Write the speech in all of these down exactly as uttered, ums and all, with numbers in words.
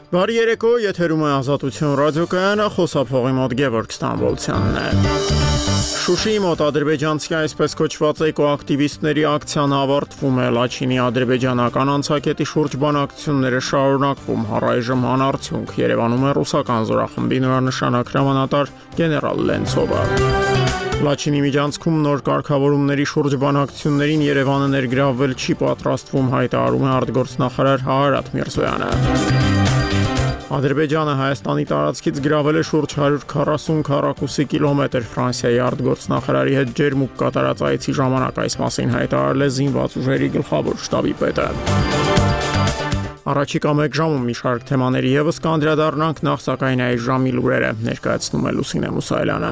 Բարի երեկո, եթերում է Ազատություն ռադիոկայանը, խոսափողի մոտ Գևորգ Ստամբոլցյանն է։ Շուշիի մոտ ադրբեջանցի այսպես կոչված էկոակտիվիստների ակցիան ավարտվում է, Լաչինի ադրբեջանական անցակետի շուրջ բանակցությունները շարունակվում, առայժմ անարդյունք, Երևանում է ռուսական զորախմբի նորանշանակ հրամանատար գեներալ Լենցովը։ Լաչինի միջանցքում նոր կարգավորումների շուրջ բանակցություններին Երևանը ներգրավվել չի պատրաստվում, հայտարարում է արտգործնախարար Հարարատ Միրզոյանը։ Ադրբեջանը Հայաստանի տարածքից գրավել է շուրջ հարյուր քառասուն քառակուսի կիլոմետր, Ֆրանսիայի արտգործնախարարի հետ ջերմուկ կատարած այցի ժամանակ այս մասին հայտարարել է զինված ուժերի գլխավոր շտաբի պետը։ Առաջիկա մեկ ժամում մի շարք թեմաների ևս կանդրադառնանք, նախ սակայն այս ժամի լուրերը ներկայացնում է Լուսինե Մուսայելյանը։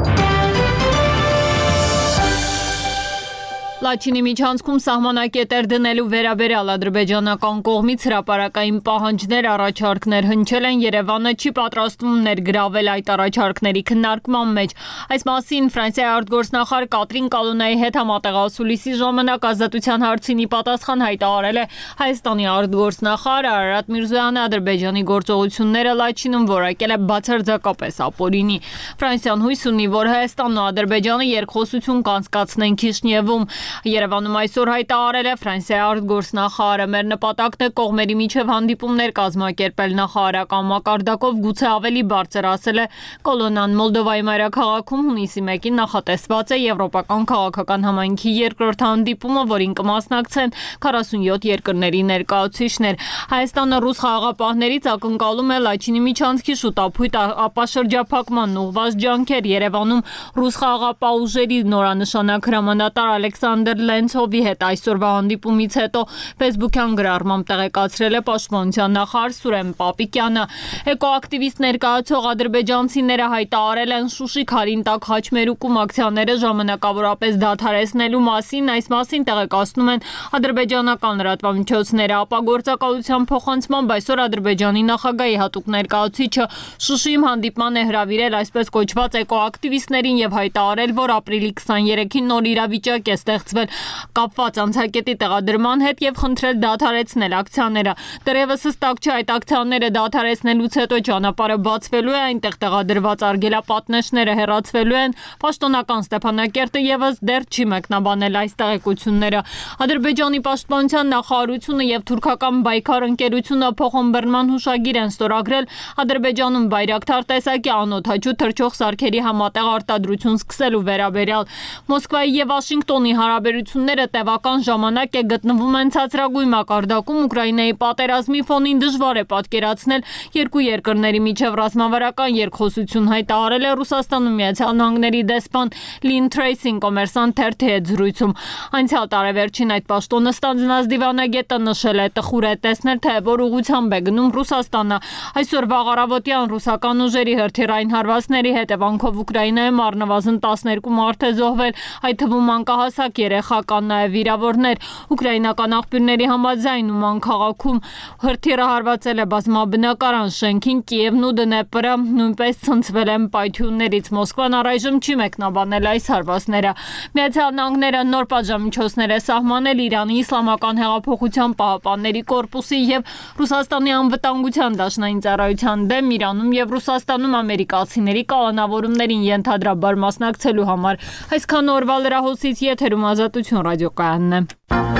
Լաչինի միջանցքում սահմանակետեր դնելու վերաբերյալ ադրբեջանական կողմից հրապարակային պահանջներ, առաջարկներ հնչել են, Երևանը չի պատրաստվում ներգրավել այդ առաջարկների քննարկման մեջ։ Այս մասին Ֆրանսիայի արտգործնախարար Կատրին Կալոնայի հետ համատեղասուլիսի ժամանակ Ազատության հարցին ի պատասխան հայտարարել է Հայաստանի արտգործնախարար Հարարատ Միրզոյանը Ադրբեջանի գործողությունները Լաչինում որակել է բացարձակապես ապօրինի։ Ֆրանսիան հույս ունի, որ Հայաստանն ու Ադրբեջանը երկխոսություն կանցկացնեն Քիշնևում։ Երևանում այսօր հայտարարել է Ֆրանսիայի արտգործնախարարը, մեր նպատակն է կողմերի միջև հանդիպումներ կազմակերպել, նախարարական մակարդակով գուցե ավելի բարձր, ասել է Կոլոնան։ Մոլդովայի մայրաքաղաքում հունիսի մեկին նախատեսված է եվրոպական քաղաքական համայնքի երկրորդ հանդիպումը, որին կմասնակցեն քառասունյոթ երկրների ներկայացուցիչներ։ Հայաստանը ռուս խաղաղապահներից ակնկալում է Լաչինի միջանցքի շուտապույտ ապաշրջափակման ուղղված ջանքեր։ Երևանում ռուս խաղաղապահ ուժերի նորանշանակ հրամանատար Ալեքսանդր Լենցովի հետ այսօրվա հանդիպումից հետո Facebook-յան գրառմամբ տեղեկացրել է պաշտպանության նախարար Սուրեն Պապիկյանը։ Էկոակտիվիստ ներկայացող ադրբեջանցիները հայտարարել են Շուշի Քարինտակ Խաչմերուկում ակցիաները ժամանակավորապես դադարեցնելու մասին, այս մասին տեղեկացնում են ադրբեջանական լրատվամիջոցները։ Ապագործակալության փոխանցմամբ այսօր Ադրբեջանի նախագահի հատուկ ներկայացուցիչը Շուշիում հանդիպման է հրավիրել այսպես կոչված էկոակտիվիստներին եւ հայտարարել, որ ապրիլի քսաներեքին նոր իրավիճակ է ստեղծվել կապված անցակետի տեղադրման հետ եւ խնդրել դադարեցնել ակցիաները։ Դեռևս հստակ չէ այդ ակցիաները դադարեցնելուց հետո ճանապարհը բացվելու է, այնտեղ տեղադրված արգելապատնեշները հեռացվելու են, պաշտոնական Ստեփանակերտը եւս դեռ չի մեկնաբանել այս տեղեկությունները։ Ադրբեջանի պաշտպանության նախարարությունը եւ թուրքական Բայքար ընկերությունը փոխըմբռնման հուշագիր են ստորագրել Ադրբեջանում Բայրակթար տեսակի անօդաչու թռչող սարքերի համատեղ արտադրություն սկսելու վերաբերյալ։ Մոսկվայի եւ Վաշինգտոնի հարաբերությունները տևական ժամանակ է գտնվում են ցածրագույն մակարդակում, Ուկրաինայի պատերազմի ֆոնին դժվար է պատկերացնել երկու երկրների միջև ռազմավարական երկխոսություն, հայտարարել է Ռուսաստանում Միացյալ Նահանգների դեսպան Լին Թրեյսին կոմերսանտ թերթի հետ զրույցում։ Անցյալ տարեվերջին այդ պաշտոնը ստանձնած դիվանագետը նշել է, տխուր է տեսնել, թե որ ուղղությամբ է գնում Ռուսաստանը։ Այսօր վաղ առավոտյան ռուսական ուժերի հրթիռային հարվածների հետևանքով Ուկրաինայում առնվազն տասներկու մարդ է զոհվել, այդ թվում մանկահասակ երեխա կան նաև վիրավորներ։ Ուկրաինական աղբյուրների համաձայն Ուման քաղաքում հրթիռը հարվածել է բազմաբնակարան շենքին, Կիևն ու Դնեպրը նույնպես ցնցվել են պայթյուններից։ Մոսկվան առայժմ չի մեկնաբանել այս հարվածները։ Միացյալ Նահանգները նոր պատժամիջոցներ է սահմանել Իրանի Իսլամական հեղափոխության պահապանների կորպուսի եւ Ռուսաստանի անվտանգության դաշնային ծառայության դեմ Իրանում եւ Ռուսաստանում ամերիկացիների կալանավորումներին ենթադրաբար մասնակցելու համար։ Այսքան օրվա լրահոսից եթերում Ազատություն ռադիոկայանն է։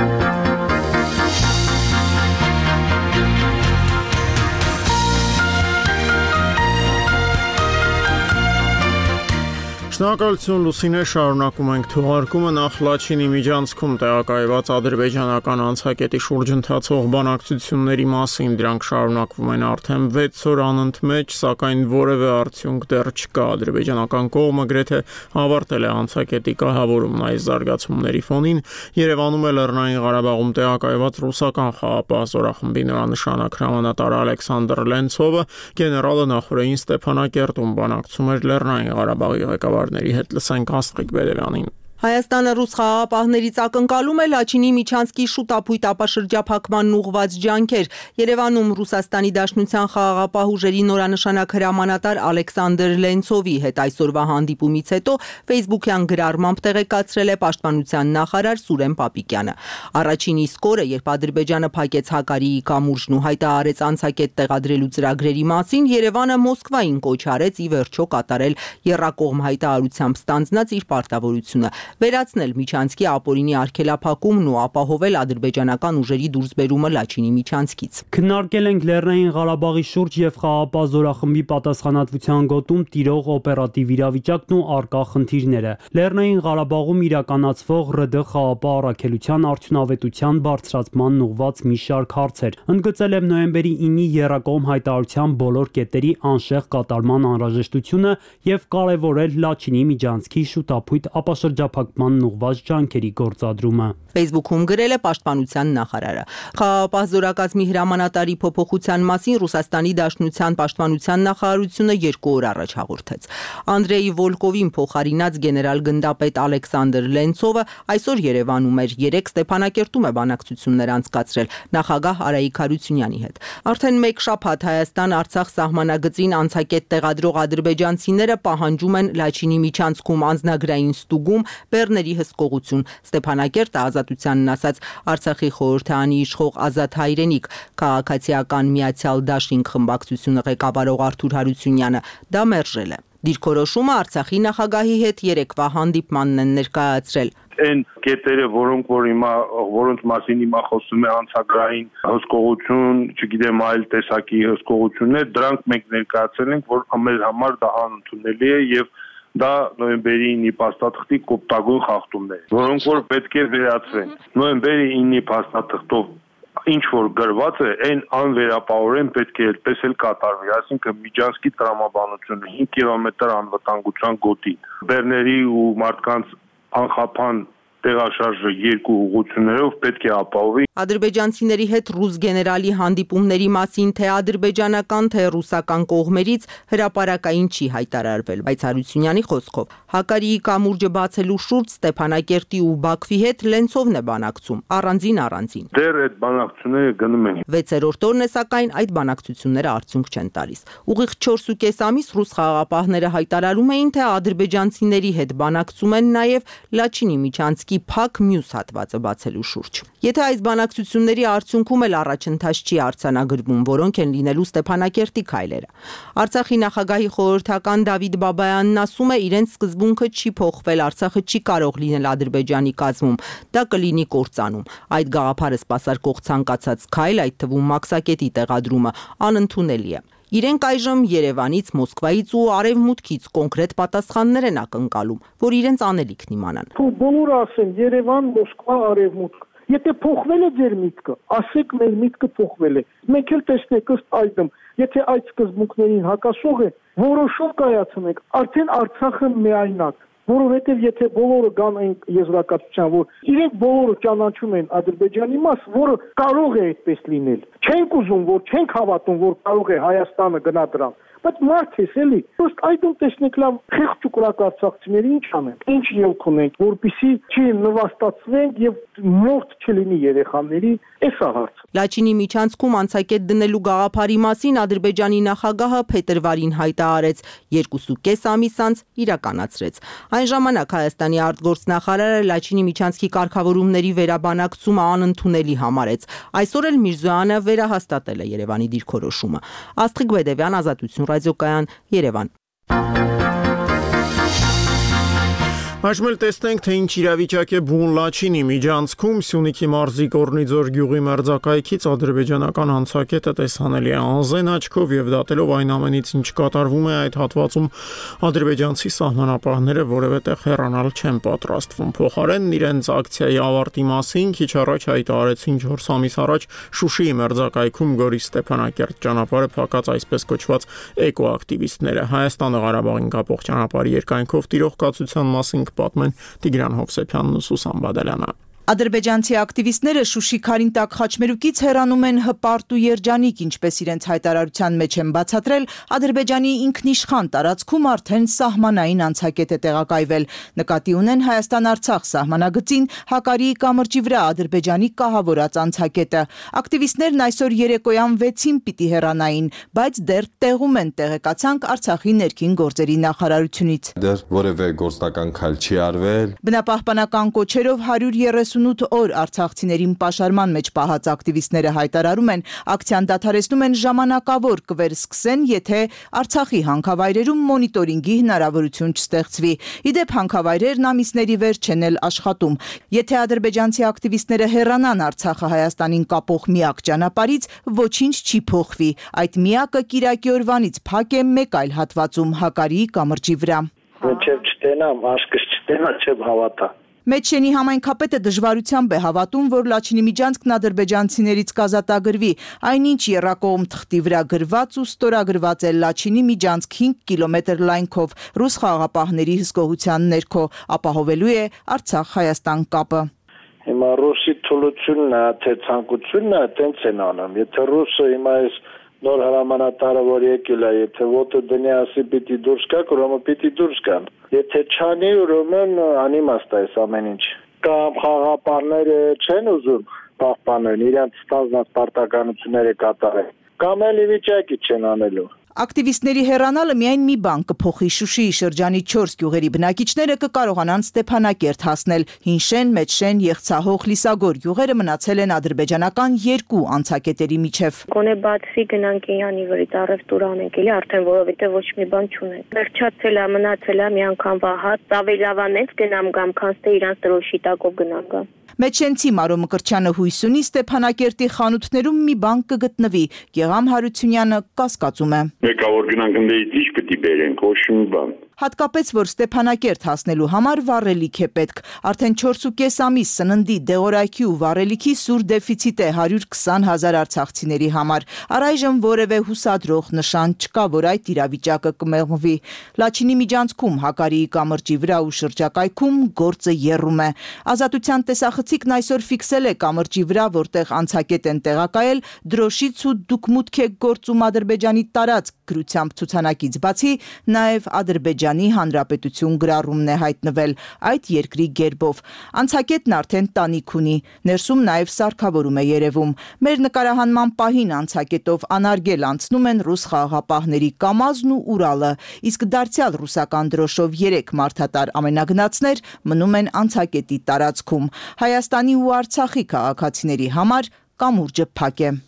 Շնորհակալություն Լուսինե, շարունակում ենք թողարկումը, նախ Լաչինի միջանցքում տեղակայված ադրբեջանական անցակետի շուրջ ընթացող բանակցությունների մասին, դրանք շարունակվում են արդեն վեց օր անընդմեջ, սակայն որևէ արդյունք դեռ չկա։ Ադրբեջանական կողմը գրեթե ավարտել է անցակետի կահավորումն այս զարգացումների ֆոնին, Երևանում է Լեռնային Ղարաբաղում տեղակայված ռուսական խաղաղապահ զորախմբի նորանշանակ հրամանատար Ալեքսանդր Լենցովը, գեներալը նախորդին Ստեփանակերտում բանակցում էր Լեռնային Ղարաբաղի ղեկավար հետ լսենք Աստղիկ Բերևյանին։ Հայաստանը ռուս խաղաղապահներից ակնկալում է Լաչինի միջանցքի շուտապույտ ապաշրջափակման ուղղված ջանքեր։ Երևանում Ռուսաստանի Դաշնության խաղաղապահ ուժերի նորանշանակ հրամանատար Ալեքսանդր Լենցովի հետ այսօրվա հանդիպումից հետո Facebook-յան գրառմամբ տեղեկացրել է Պաշտպանության նախարար Սուրեն Պապիկյանը։ Առաջին իսկ օրը, երբ Ադրբեջանը փակեց Հակարիի կամուրջն ու հայտարարեց անցակետ տեղադրելու ծրագրերի մասին, Երևանը Մոսկվային կոչ արեց ի վերջո կատարել եռակողմ հայտարարությամբ ստանձնած իր պարտավորությունը։ Վերացնել միջանցքի ապօրինի արգելափակումն ու ապահովել ադրբեջանական ուժերի դուրսբերումը Լաչինի միջանցքից։ Քննարկել ենք Լեռնային Ղարաբաղի շուրջ եւ խաղաղապահ զորախմբի պատասխանատվության գոտում տիրող օպերատիվ իրավիճակն ու առկա խնդիրները։ Լեռնային Ղարաբաղում իրականացվող ՌԴ խաղաղապահ առաքելության արդյունավետության բարձրացման ուղղված մի շարք հարցեր։ Ընդգծել եմ նոյեմբերի ինի եռակողմ հայտարարության բոլոր կետերի անշեղ կատարման անհրաժեշտությունը եւ կարեւորել Լաչինի միջանցքի շուտապույտ ապաշրջափակմանն ուղղված ջանքերի գործադրումը։ Facebook-ում գրել է Պաշտպանության նախարարը։ Խաղաղապահ զորակազմի հրամանատարի փոփոխության մասին Ռուսաստանի Դաշնության պաշտպանության նախարարությունը երկու օր առաջ հաղորդեց։ Անդրեյ Վոլկովին փոխարինած գեներալ գնդապետ Ալեքսանդր Լենցովը այսօր Երևանում էր, երեկ Ստեփանակերտում է բանակցություններ անցկացրել նախագահ Արայիկ Հարությունյանի հետ։ Արդեն մեկ շաբաթ Հայաստան-Արցախ սահմանագծին անցակետ տեղադրող ադրբեջանցիները պահանջում են Լաչինի միջանցքում անձնագրային ստուգում, բեռների հսկողություն։ Ստեփանակերտը ազատությանն ասաց Արցախի խորհրդարանի իշխող Ազատ Հայրենիք, քաղաքացիական Միացյալ Դաշինք խմբակցությունը ղեկավարող Արթուր Հարությունյանը դա մերժել է։ Դիրքորոշումը Արցախի նախագահի հետ երեկվա հանդիպմանն են ներկայացրել։ Այն կետերը, որոնք որ հիմա որոնց մասին հիմա խոսում է անցագրային հսկողություն, չգիտեմ այլ տեսակի հսկողություններ, դրանք մենք ներկայացրել ենք, որ մեր համար դա անընդունելի է եւ դա նոյեմբերի ինի փաստաթղթի կոպտագույն խախտումներ, որոնք որ պետք է վերացվեն։ Նոյեմբերի ինի փաստաթղթով ինչ որ գրված է, այն անվերապահորեն պետք է այդպես էլ կատարվի, այսինքն Միջանցքի տրամաբանությունը հինգ կիլոմետր անվտանգության գոտի, բեռների ու մարդկանց անխափան տեղաշարժը երկու ուղղություններով պետք է ապահովի։ Ադրբեջանցիների հետ ռուս գեներալի հանդիպումների մասին թե ադրբեջանական, թե ռուսական կողմերից հրապարակային չի հայտարարվել, բայց Հարությունյանի խոսքով Հակարիի կամուրջը բացելու շուրջ Ստեփանակերտի ու Բաքվի հետ Լենցովն է բանակցում, առանձին առանձին։ Դեռ այդ բանակցությունները գնում են։ վեցերորդ օրն է, սակայն այդ բանակցությունները արդյունք չեն տալիս։ Ուղիղ չորս ու կես ամիս ռուս խաղաղապահները հայտարարում էին, թե ադրբեջանցիների հետ բանակցում են նաև Լաչինի միջանցքի փակ մյուս հատվածը բացելու շուրջ։ Եթե այս բանակցությունների արդյունքում էլ առաջընթաց չի արձանագրվում, որոնք են լինելու Ստեփանակերտի քայլերը։ Արցախի նախագահի խորհրդական Դավիթ Բաբայանն ասում է, իրենց սկզբունքը չի փոխվել, Արցախը չի կարող լինել Ադրբեջանի կազմում, դա կլինի կործանում։ Այդ գաղափարը սպասարկող ցանկացած քայլ, այդ թվում Մաքսակետի տեղադրումը, անընդունելի է։ Իրենք այժմ Երևանից, Մոսկվայից ու Արևմուտքից կոնկրետ պատասխաններ են ակնկալում, որ իրենց անելիքն իմանան։ Բոլորը ասեն Երևան, Մոսկվա, Արևմուտք։ Եթե փոխվել է ձեր միտքը, ասեք մեր միտքը փոխվել է։ Մենք էլ տեսնենք ըստ այդմ, եթե այդ սկզբունքներին հակասող է, որոշում կայացնենք, արդեն Արցախը միայնակ։ Որովհետև եթե բոլորը գան այն եզրակացության, որ իրենք բոլորը ճանաչում են Ադրբեջանի մաս, որը կարող է այդպես լինել։ Չենք ուզում, որ չենք հավատում, որ կարող է Հայաստանը գնա դրան։ Բայց մարդ է, էլի։ Ըստ այդում տեսնեք լավ խեղճ ու կրակ արցախցիների ինչ անենք, ինչ ելք ունենք, որպեսզի չի նվաստացվենք եւ մորթ չլինի երեխաների, էս է հարցը։ Լաչինի միջանցքում անցակետ դնելու գաղափարի մասին Ադրբեջանի նախագահը փետրվարին հայտարարեց, երկու ու կես ամիս անց իրականացրեց։ Այն ժամանակ Հայաստանի արտգործնախարարը Լաչինի միջանցքի կարգավորումների վերաբանակցումը անընդունելի համարեց։ Այսօր էլ Միրզոյանը վերահաստատել է Երևանի դիրքորոշումը։ Աստղիկ Բեդևյան, Ազատություն ռադիոկայան, Երևան։ Այժմ էլ տեսնենք, թե ինչ իրավիճակ է բուն Լաչինի միջանցքում։ Սյունիքի մարզի Կորնիձոր գյուղի մերձակայքից ադրբեջանական անցակետը տեսանելի է անզեն աչքով եւ դատելով այն ամենից, ինչ կատարվում է այդ հատվածում, ադրբեջանցի սահմանապահները որևէ տեղ հեռանալ չեն պատրաստվում։ Փոխարենն իրենց ակցիայի ավարտի մասին քիչ առաջ հայտարարեցին չորս ամիս առաջ Շուշիի մերձակայքում Գորիս Ստեփանակերտ ճանապարհը փակած այսպես կոչված էկոակտիվիստները։ Հայաստանը Ղարաբաղին կապող ճանապարհի երկայնքով տիրող կացության մասին պատմեն Տիգրան Հովսեփյանն ու Սուսան Բադալյանը։ Ադրբեջանցի ակտիվիստները Շուշի Քարինտակ խաչմերուկից հեռանում են հպարտ ու երջանիկ, ինչպես իրենց հայտարարության մեջ են բացատրել, Ադրբեջանի ինքնիշխան տարածքում արդեն սահմանային անցակետ է տեղակայվել։ Նկատի ունեն Հայաստան-Արցախ սահմանագծին Հակարիի կամրջի վրա Ադրբեջանի կահավորած անցակետը։ Ակտիվիստներն այսօր երեկոյան վեցին պիտի հեռանային, բայց դեռ տեղում են, տեղեկացանք Արցախի ներքին գործերի նախարարությունից։ Դեռ որևէ գործնական քայլ չի արվել։ Բնապահպանական կոչերով հարյուր երեսունութ օր արցախցիներին պաշարման մեջ պահած ակտիվիստները հայտարարում են, ակցիան դադարեցնում են ժամանակավոր, կվերսկսեն, եթե Արցախի հանքավայրերում մոնիտորինգի հնարավորություն չստեղծվի։ Իդեպ հանքավայրերն ամիսների վերջ չեն էլ աշխատում։ Եթե ադրբեջանցի ակտիվիստները հեռանան Արցախը Հայաստանին կապող միակ ճանապարհից, ոչինչ չի փոխվի։ Այդ միակը Կիրակի օրվանից փակ է մեկ այլ հատվածում Հակարիի կամրջի վրա։ Մինչև չտենամ, աշկս չտենա, չեմ հավատա։ Մեջշենի համայնքապետը դժվարությամբ է հավատում, որ Լաչինի միջանցքն ադրբեջանցիներից կազատագրվի, այնինչ եռակողմ թղթի վրա գրված ու ստորագրված է Լաչինի միջանցք հինգ կիլոմետր լայնքով ռուս խաղաղապահների հսկողության ներքո, ապահովելու է Արցախ-Հայաստան կապը։ Հիմա ռուսի թուլությունն է, թե ցանկությունն է, տենց են անում։ Եթե ռուսը հիմա այս նոր հրամանատարը որ եկել է, եթե ոտը դնի ասի պիտի դուրս գա, ուրեմն պիտի դուրս գան։ Եթե չանի, ուրեմն անիմաստ է այս ամեն ինչ։ Կամ խաղաղապահները չեն ուզում պահպանել, իրենց ստանձնած պարտականությունները կատարել, կամ էլ ի վիճակի չեն անելու։ Ակտիվիստների հեռանալը միայն մի բան կփոխի։ Շուշիի շրջանի չորս գյուղերի բնակիչները կկարողանան Ստեփանակերտ հասնել։ Հինշեն, Մեջշեն, Եղցահող, Լիսագոր գյուղերը մնացել են ադրբեջանական երկու անցակետերի միջև։ Գոնե բացի գնանք Իրանի վրից առևտուր անենք, էլի արդեն որովհետև ոչ մի բան չունենք։ Վերջացել է, մնացել է մի անգամ վահած, ավելավանից գնամ գամ, քան թե իրանց դրոշի տակով գնամ գամ։ Մեջշենցի Մարո Մկրտչյանը հույս ունի Ստեփանակերտի խանութներում մի բան կգտնվի։ Գեգամ Հարությունյանը կասկածում է։ Մեկա որ գնանք ընդդից ինչ պետք է բերենք, ոչ մի բան։ Հատկապես որ Ստեփանակերտ հասնելու համար վառելիք է պետք։ Արդեն չորս ու կես ամիս սննդի, դեղորայքի ու վառելիքի սուր դեֆիցիտ է հարյուր քսան հազար արցախցիների համար։ Առայժմ որևէ հուսադրող նշան չկա, որ այդ իրավիճակը կմեղմվի։ Լաչինի միջանցքում Հակարիի կամրջի վրա ու շրջակայքում գործը եռում է։ Ազատության տեսախցիկն այսօր ֆիքսել է կամրջի վրա, որտեղ անցակետ են տեղակայել դրոշից ու դուք մուտք եք գործում Ադրբեջանի տարածք գրությամբ ցուցանակից բացի նաև Ադրբեջանի Հանրապետություն գրառումն է հայտնվել այդ երկրի գերբով։ Անցակետն արդեն տանիք ունի, ներսում նաև սարքավորում է երևում։ Մեր նկարահանման պահին անցակետով անարգել անցնում են ռուս խաղաղապահների Կամազն ու Ուրալը, իսկ դարձյալ ռուսական դրոշով երեք մարդատար ամենագնացներ մնում են անցակետի տարածքում։ Հայաստանի ու Արցախի քաղաքացիների համար կամուրջը փակ է։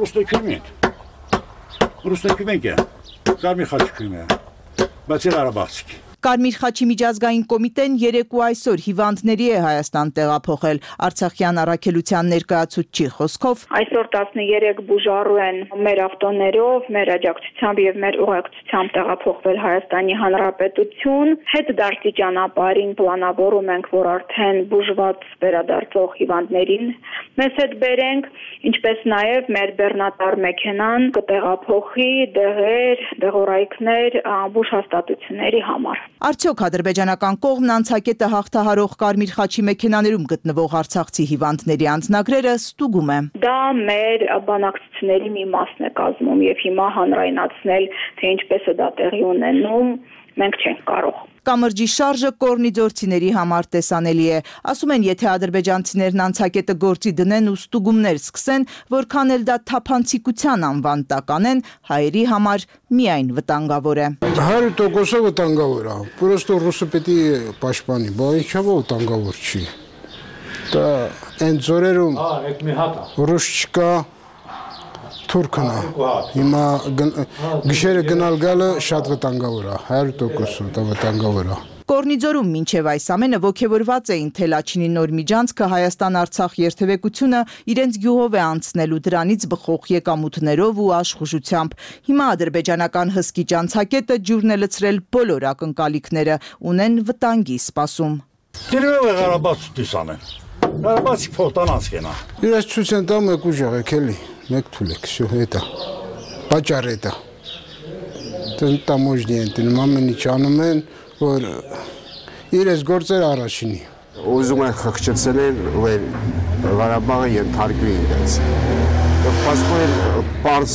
Կարմիր խաչքույն է, բայց էլ արաբացիք։ Կարմիր խաչի միջազգային կոմիտեն երեկո այսօր հիվանդների է Հայաստան տեղափոխել։ Արցախյան առաքելության ներկայացուցչի խոսքով այսօր տասներեք բուժառու են մեր ավտոներով, մեր աջակցությամբ եւ մեր ուղեկցությամբ տեղափոխվել Հայաստանի Հանրապետություն։ Հետդարձի ճանապարհին պլանավորում ենք, որ արդեն բուժված վերադարձող հիվանդներին մեզ հետ բերենք, ինչպես նաեւ մեր բեռնատար մեքենան կտեղափոխի դեղեր, դեղորայքներ բուժհաստատությունների համար։ Արդյոք ադրբեջանական կողմն անցակետը հաղթահարող Կարմիր խաչի մեքենաներում գտնվող արցախցի հիվանդների անձնագրերը ստուգում է։ Դա մեր բանակցությունների մի մասն է կազմում եւ հիմա հանրայնացնել, թե ինչպես է դա տեղի ունենում, մենք չենք կարող։ Կամրջի շարժը կորնիձորցիների համար տեսանելի է։ Ասում են, եթե ադրբեջանցիներն անցակետը գործի դնեն ու ստուգումներ սկսեն, որքան էլ դա թափանցիկության անվան տակ անեն, հայերի համար միայն վտանգավոր է։ հարյուր տոկոս վտանգավոր է։ Պրոստո ռուսը պետք է պաշտպանի, բայց ինչով վտանգավոր չի։ Դա այն ձորերում ռուս չկա, թուրքն է։ Հիմա գիշերը գնալ գալը շատ վտանգավոր է, հարյուր տոկոս վտանգավոր է։ Կորնիձորում մինչև այս ամենը ոգևորված էին, թե Լաչինի նոր միջանցքը Հայաստան-Արցախ երթևեկությունը իրենց գյուղով է անցնելու դրանից բխող եկամուտներով ու աշխուժությամբ։ Հիմա ադրբեջանական հսկիչ անցակետը ջուրն է լցրել բոլոր ակնկալիքները, ունեն վտանգի սպասում։ Դերով է Ղարաբաղ դիսանեն։ Ղարաբաղի փոխտանած կենա։ Իրաց ցույց են տամ եկու ջաղեք էլի, մեկ թուլեք, всё это։ Պաճառ է դա։ Դեն տամոժնի են, դեն ամեն ինչ անում են, որ իրենց գործեր առաջինի։ ուզում են խղճեցնել վեր Ղարաբաղը ենթարկվի իրենց։ Պասպորտ պարզ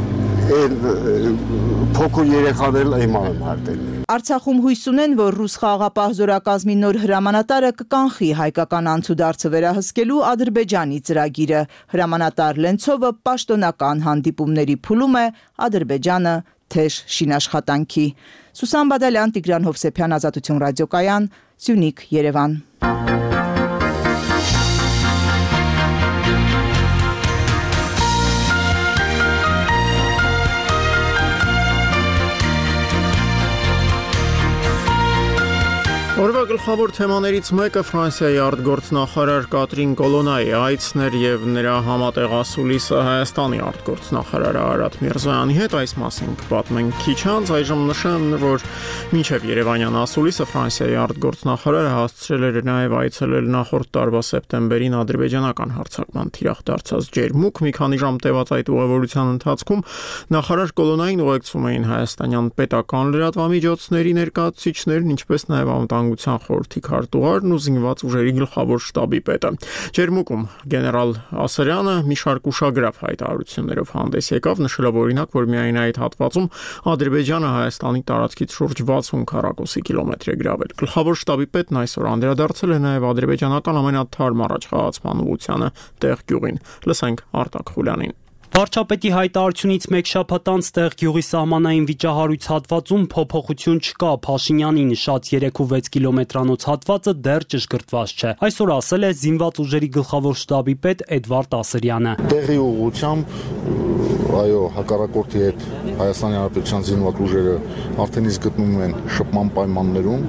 փոքր երեխաներ իմալ են հարտել։ Արցախում հույս ունեն, որ ռուս խաղաղապահ զորակազմի նոր հրամանատարը կկանխի հայկական անցուդարձը վերահսկելու Ադրբեջանի ծրագիրը։ Հրամանատար Լենցովը պաշտոնական հանդիպումների փուլում է, Ադրբեջանը թեժ շինաշխատանքի։ Սուսան Բադալյան, Տիգրան Հովսեփյան, Ազատություն ռադիոկայան, Սյունիք, Երևան։ Օրվա գլխավոր թեմաներից մեկը Ֆրանսիայի արտգործնախարար Կատրին Կոլոնայի այցն էր եւ նրա համատեղասուլիսը Հայաստանի արտգործնախարար Արարատ Միրզոյանի հետ, այս մասին կպատմենք քիչ անց, այժմ նշեմ, որ մինչեւ Երևանյան ասուլիսը Ֆրանսիայի արտգործնախարարը հասցրել էր նաեւ այցելել նախորդ տարվա սեպտեմբերին ադրբեջանական հարձակման թիրախ դարձած Ջերմուկ, մի քանի ժամ տևած այդ ուղևորության ընթացքում նախարար Կոլոնային ուղեկցում էին հայաստանյան պետական լրատվամիջոցների ներկայացուցիչներն, ինչպես նաեւ անվտանգության խորհրդի քարտուղարն ու զինված ուժերի գլխավոր շտաբի պետը։ Ջերմուկում գեներալ Ասարյանը մի շարք ուշագրավ հայտարարություններով հանդես եկավ, նշելով օրինակ, որ միայն այդ հատվածում Ադրբեջանը Հայաստանի տարածքից շուրջ վաթսուն քառակուսի կիլոմետր է գրավել։ Գլխավոր շտաբի պետն այսօր անդրադարձել է նաև ադրբեջանական ամենաթարմ առաջխաղացման ուղղությանը տեղ գյուղին։ Լսենք Արտակ Խուլյանին։ Վարչապետի հայտարարությունից մեկ շաբաթ անց տեղ գյուղի սահմանային վիճահարույց հատվածում փոփոխություն չկա, Փաշինյանի նշած երեք ու վեց կիլոմետրանոց հատվածը դեռ ճշգրտված չէ։ Այսօր ասել է զինված ուժերի գլխավոր շտաբի պետ Էդվարդ Ասրյանը։ Տեղի ուղղությամբ այո, հակառակորդի հետ Հայաստանի Հանրապետության զինված ուժերը արդեն իսկ գտնվում են շփման պայմաններում,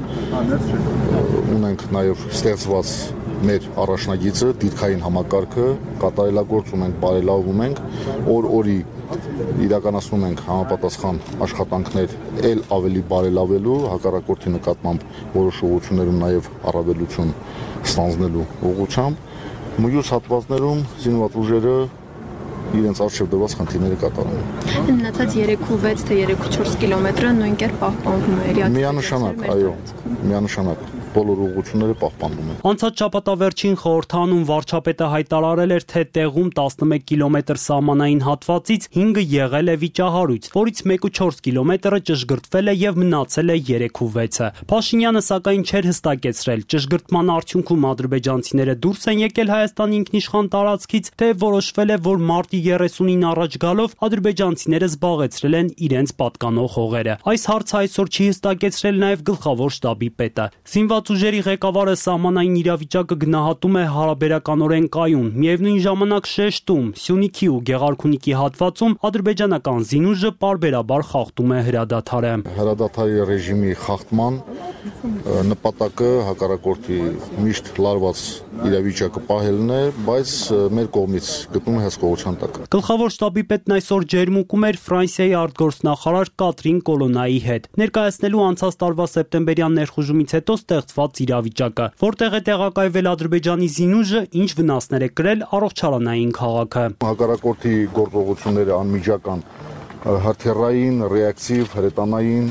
ունենք նաև ստեղծված մեր առաջնագիծը, դիրքային համակարգը կատարելագործում ենք, բարելավում ենք, օր-օրի իրականացնում ենք համապատասխան աշխատանքներ ել ավելի բարելավելու, հակառակորդի նկատմամբ որոշ ուղղություններում նաև առավելություն ստանձնելու ուղղությամբ, մյուս հատվածներում զինված ուժերը իրենց արժև դրված խնդիրները կատարում են։ Մնացած երեք ու վեց թե երեք ու չորս կիլոմետրը նույն կերպ պահպանվում է։ Միանշանակ, այո, միանշանակ բոլոր ուղղությունները պահպանվում են։ Անցած շաբաթավերջին խորհրդանում վարչապետը հայտարարել էր, թե տեղում տասնմեկ կիլոմետր սահմանային հատվածից հինգը եղել է վիճահարույց, որից մեկ ու չորս կիլոմետրը ճշգրտվել է եւ մնացել է երեք ու վեցը։ Փաշինյանը սակայն չէր հստակեցրել, ճշգրտման արդյունքում ադրբեջանցիները դուրս են եկել Հայաստանի ինքնիշխան տարածքից, թե որոշվել է, որ մարտի երեսունին առաջ գալով ադրբեջանցիները զբաղեցրել են իրենց պատկանող հողերը։ Այս հարցը այսօր չի հստակեցրել նաեւ գլխավոր շտաբի պետը։ Զինված ուժերի ղեկավարը սահմանային իրավիճակը գնահատում է հարաբերականորեն կայուն, միևնույն ժամանակ շեշտում, Սյունիքի ու Գեղարքունիքի հատվածում ադրբեջանական զինուժը պարբերաբար խախտում է հրադադարը։ Հրադադարի ռեժիմի խախտման նպատակը հակառակորդի միշտ լարված իրավիճակը պահելն է, բայց մեր կողմից գտնում է հսկողության տակ։ Գլխավոր շտաբի պետն այսօր Ջերմուկում էր Ֆրանսիայի արտգործնախարար Կատրին Կոլոնայի հետ, ներկայացնելու անցած տարվա սեպտեմբերյան ներխուժումից հետո ստեղծված իրավիճակը, որտեղ է տեղակայվել Ադրբեջանի զինուժը, ինչ վնասներ է կրել առողջարանային քաղաքը։ Հակառակորդի գործողությունները անմիջական, հրթիռային, ռեակտիվ, հրետանային,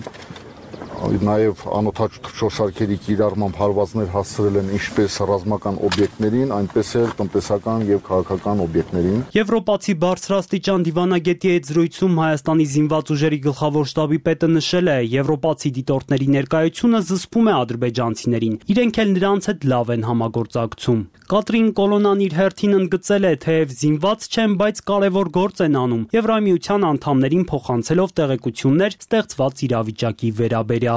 նաև անօթաչ թռչորսարկերի կիրառմամբ հարվածներ հասցրել են ինչպես ռազմական օբյեկտներին, այնպես էլ տնտեսական եւ քաղաքական օբյեկտներին։ Եվրոպացի բարձրաստիճան դիվանագետի հետ զրույցում Հայաստանի զինված ուժերի գլխավոր շտաբի պետը նշել է, եվրոպացի դիտորդների ներկայությունը զսպում է ադրբեջանցիներին, իրենք էլ նրանց հետ լավ են համագործակցում։ Կատրին Կոլոնան իր հերթին ընդգծել է, թեև զինված չեն, բայց կարևոր գործ են անում, Եվրամիության անդամներին փոխանցելով տեղեկություններ ստեղծված իրավիճակի վերաբերյալ։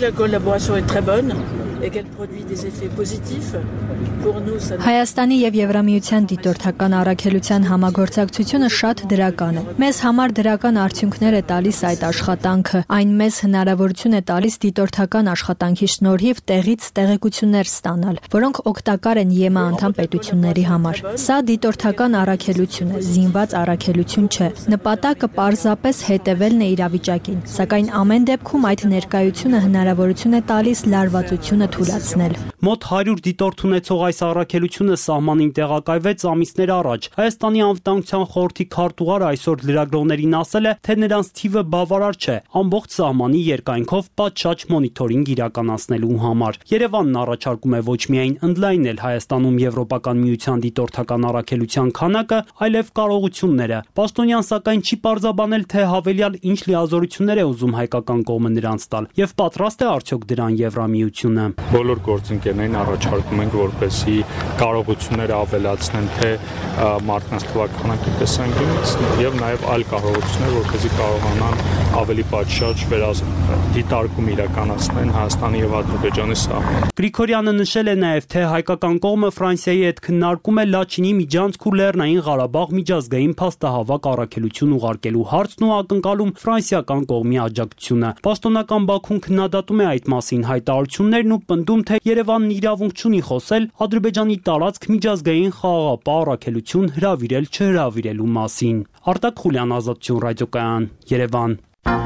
Հայաստանի եւ Եվրամիության դիտորդական առաքելության համագործակցությունը շատ դրական է։ Մեզ համար դրական արդյունքներ է տալիս այդ աշխատանքը, այն մեզ հնարավորություն է տալիս դիտորդական աշխատանքի շնորհիվ տեղից տեղեկություններ ստանալ, որոնք օգտակար են ԵՄ անդամ պետությունների համար։ Սա դիտորդական առաքելություն է, զինված առաքելություն չէ։ Նպատակը պարզապես հետևելն է իրավիճակին, սակայն ամեն դեպքում այդ ներկայությունը կառավարությունը հնարավորություն է տալիս լարվածությունը թույլատրել։ Մոտ հարյուր դիտորդ ունեցող այս առաքելությունը սահմանին տեղակայվեց ամիսներ առաջ։ Հայաստանի անվտանգության խորհրդի քարտուղարը այսօր լրագրողներին ասել է, թե նրանց թիվը բավարար չէ ամբողջ սահմանի երկայնքով պատշաճ մոնիթորինգ իրականացնելու համար։ Երևանն առաջարկում է ոչ միայն ընդլայնել Հայաստանում Եվրոպական միության դիտորդական առաքելության քանակը, այլև կարողությունները։ Պաշտոնյան սակայն չի պարզաբանել, թե հավելյալ ինչ լիազորություններ է ուզում հայկական կողմը նրանց տալ եւ պատրաստ է արդյոք դրան Եվրամիությունը։ Բոլոր գործընկերներին առաջարկում ենք, որպեսզի կարողությունները ավելացնեն թե մարդկանց թվականակի տեսանկյունից եւ նաեւ այլ կարողություններ, որպեսզի կարողանան ավելի պատշաճ վերադիտարկում իրականացնեն Հայաստանի եւ Ադրբեջանի սահմանը։ Գրիգորյանը նշել է նաեւ, թե հայկական կողմը Ֆրանսիայի հետ քննարկում է Լաչինի միջանցք ու Լեռնային Ղարաբաղ միջազգային փաստահավաք առաքելություն ուղարկելու հարցն ու ակնկալում ֆրանսիական կողմի աջակցությունը։ Պաշտոնական Բաքուն քննադատում է այդ մասին հայտարարություններն ու պնդում, թե Երևանն իրավունք չունի խոսել Ադրբեջանի տարածք միջազգային խաղաղապահ առաքելություն հրավիրել չհրավիրելու մասին։ Արտակ Խուլյան, Ազատություն ռադիոկայան, Երևան։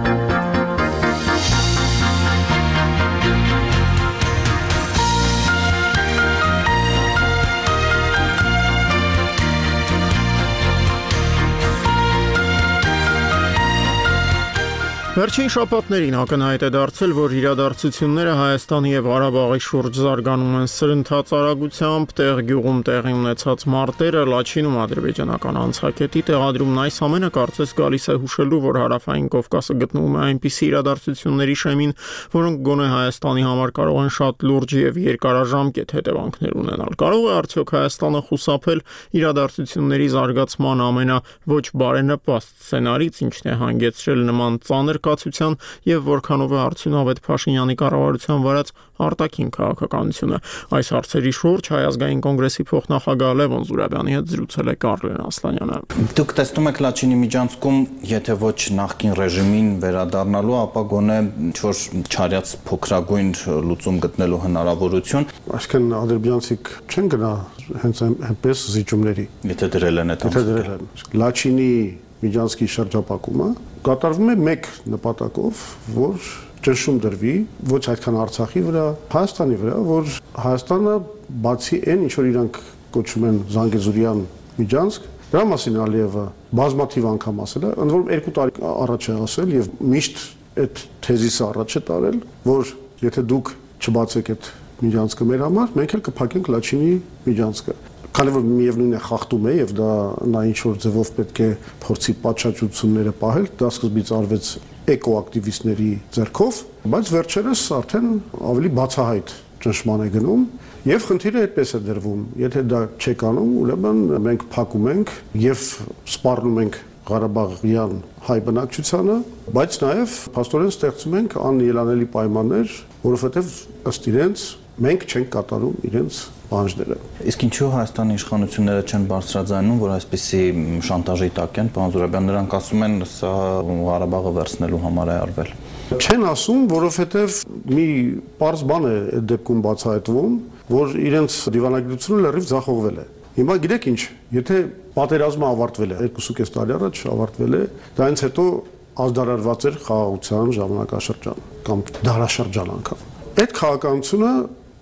Վերջին շաբաթներին ակնհայտ է դարձել, որ իրադարձությունները Հայաստանի եւ Ղարաբաղի շուրջ զարգանում են սրընթաց արագությամբ, տեղ գյուղում տեղի ունեցած մարտերը, Լաչինում ադրբեջանական անցակետի տեղադրումն այս ամենը կարծես գալիս է հուշելու, որ Հարավային Կովկասը գտնվում է այնպիսի իրադարձությունների շեմին, որոնք գոնե Հայաստանի համար կարող են շատ լուրջ եւ երկարաժամկետ հետևանքներ ունենալ։ Կարող է արդյոք Հայաստանը խուսափել իրադարձությունների զարգացման ամենա ոչ բարենպաստ սցենարից, ինչն է հանգեցրել նման ծանր կացության եւ որքանով է արդյունավետ Փաշինյանի կառավարության վարած արտաքին քաղաքականությունը։ Այս հարցերի շուրջ Հայ ազգային կոնգրեսի փոխնախագահ Լևոն Զուրաբյանի հետ զրուցել է Կարլեն Ասլանյանը։ Դուք տեսնում եք Լաչինի միջանցքում, եթե ոչ նախկին ռեժիմին վերադառնալու, ապա գոնե ինչ-որ չարյաց փոքրագույն լուծում գտնելու հնարավորություն։ Այսինքն ադրբեջանցիք չեն գնա հենց այնպես զիջումների։ Եթե դրել են այդ Եթե դրել են։ Լաչինի միջանցքի շրջապակումը կատարվում է մեկ նպատակով, որ ճնշում դրվի ոչ այդքան Արցախի վրա, Հայաստանի վրա, որ Հայաստանը բացի այն, ինչ որ իրանք կոչում են Զանգեզուրյան միջանցք, դրա մասին Ալիևը բազմաթիվ անգամ ասել է, ընդ որում երկու տարի առաջ է ասել եւ միշտ այդ թեզիսը առաջ է տարել, որ եթե դուք չբացեք այդ միջանցքը մեր համար, մենք էլ կփակենք Լաչինի միջանցքը։ Քանի որ միևնույն է խախտում է եւ դա նա ինչ որ ձևով պետք է փորձի պատշաճությունները պահել, դա սկզբից արվեց էկոակտիվիստների ձեռքով, բայց վերջերս արդեն ավելի բացահայտ ճնշման է գնում եւ խնդիրը այդպես է դրվում։ Եթե դա չեք անում, ուրեմն մենք փակում ենք եւ սպառնում ենք Ղարաբաղյան հայ բնակչությանը, բայց նաեւ փաստորեն ստեղծում ենք անելանելի պայմաններ, որովհետեւ ըստ իրենց մենք չենք կատարում իրենց պահանջները։ Իսկ ինչու Հայաստանի իշխանությունները չեն բարձրաձայնում, որ այսպիսի շանտաժի տակ են, պարոն Զուրաբյան, նրանք ասում են, սա Ղարաբաղը վերցնելու համար է արվել։ Չեն ասում, որովհետև մի պարզ բան է այդ դեպքում բացահայտվում, որ իրենց դիվանագիտությունը լրիվ ձախողվել է։ Հիմա գիտեք ինչ, եթե պատերազմը ավարտվել է, երկուսուկես տարի առաջ ավարտվել է, դրանից հետո ազդարարված էր խաղաղության ժամանակաշրջան կամ դարաշրջան անգամ։ Այդ քաղաքականությունը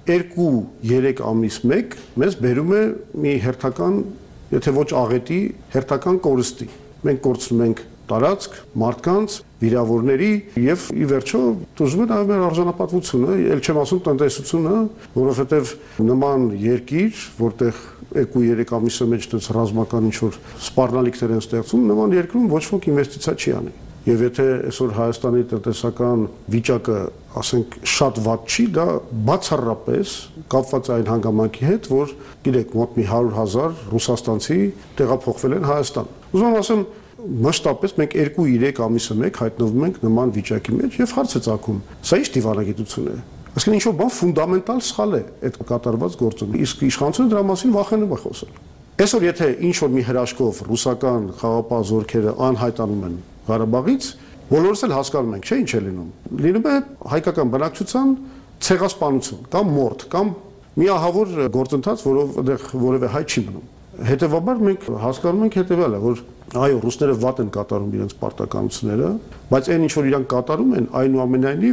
երկու-երեք ամիս մեկ մեզ բերում է մի հերթական, եթե ոչ աղետի, հերթական կորստի։ Մենք կորցնում ենք տարածք, մարդկանց, վիրավորների եւ ի վերջո դժում է նաեւ մեր արժանապատվությունը, ել չեմ ասում տնտեսությունը, որովհետեւ նման երկիր, որտեղ երկու-երեք ամիսը մեջ դες ռազմական ինչ-որ սպառնալիքներ են ստեղծում, նման երկրում ոչ ոք ինվեստիցիա չի անի։ Եվ եթե այսօր Հայաստանի տնտեսական վիճակը, ասենք, շատ վատ չի, դա բացառապես կապված է այն հանգամանքի հետ, որ գիտեք, մոտ մի հարյուր հազար ռուսաստանցի տեղափոխվել են Հայաստան։ Ուզում եմ ասեմ, մշտապես մենք երկու-երեք ամիսը մեկ հայտնվում ենք նման վիճակի մեջ եւ հարց է ծագում։ Սա ի՞նչ դիվանագիտություն է։ Այսինքն ինչ-որ բան ֆունդամենտալ սխալ է այդ կատարված գործում։ Իսկ իշխանությունը դրա մասին վախենում է խոսել։ Այսօր եթե ինչ-որ մի հրաշքով ռուսական խաղապահ զորքերը անհայտանում են Ղարաբաղից, բոլորս էլ հասկանում ենք, չէ՞ ինչ է լինում։ Լինում է հայկական բնակչության ցեղասպանություն կամ մորթ կամ միահավոր գործընթաց, որով այնտեղ որևէ հայ չի մնում։ Հետևաբար մենք հասկանում ենք հետևյալը, որ այո, ռուսները վատ են կատարում իրենց պարտականությունները, բայց այն ինչ որ իրանք կատարում են, այնուամենայնիվ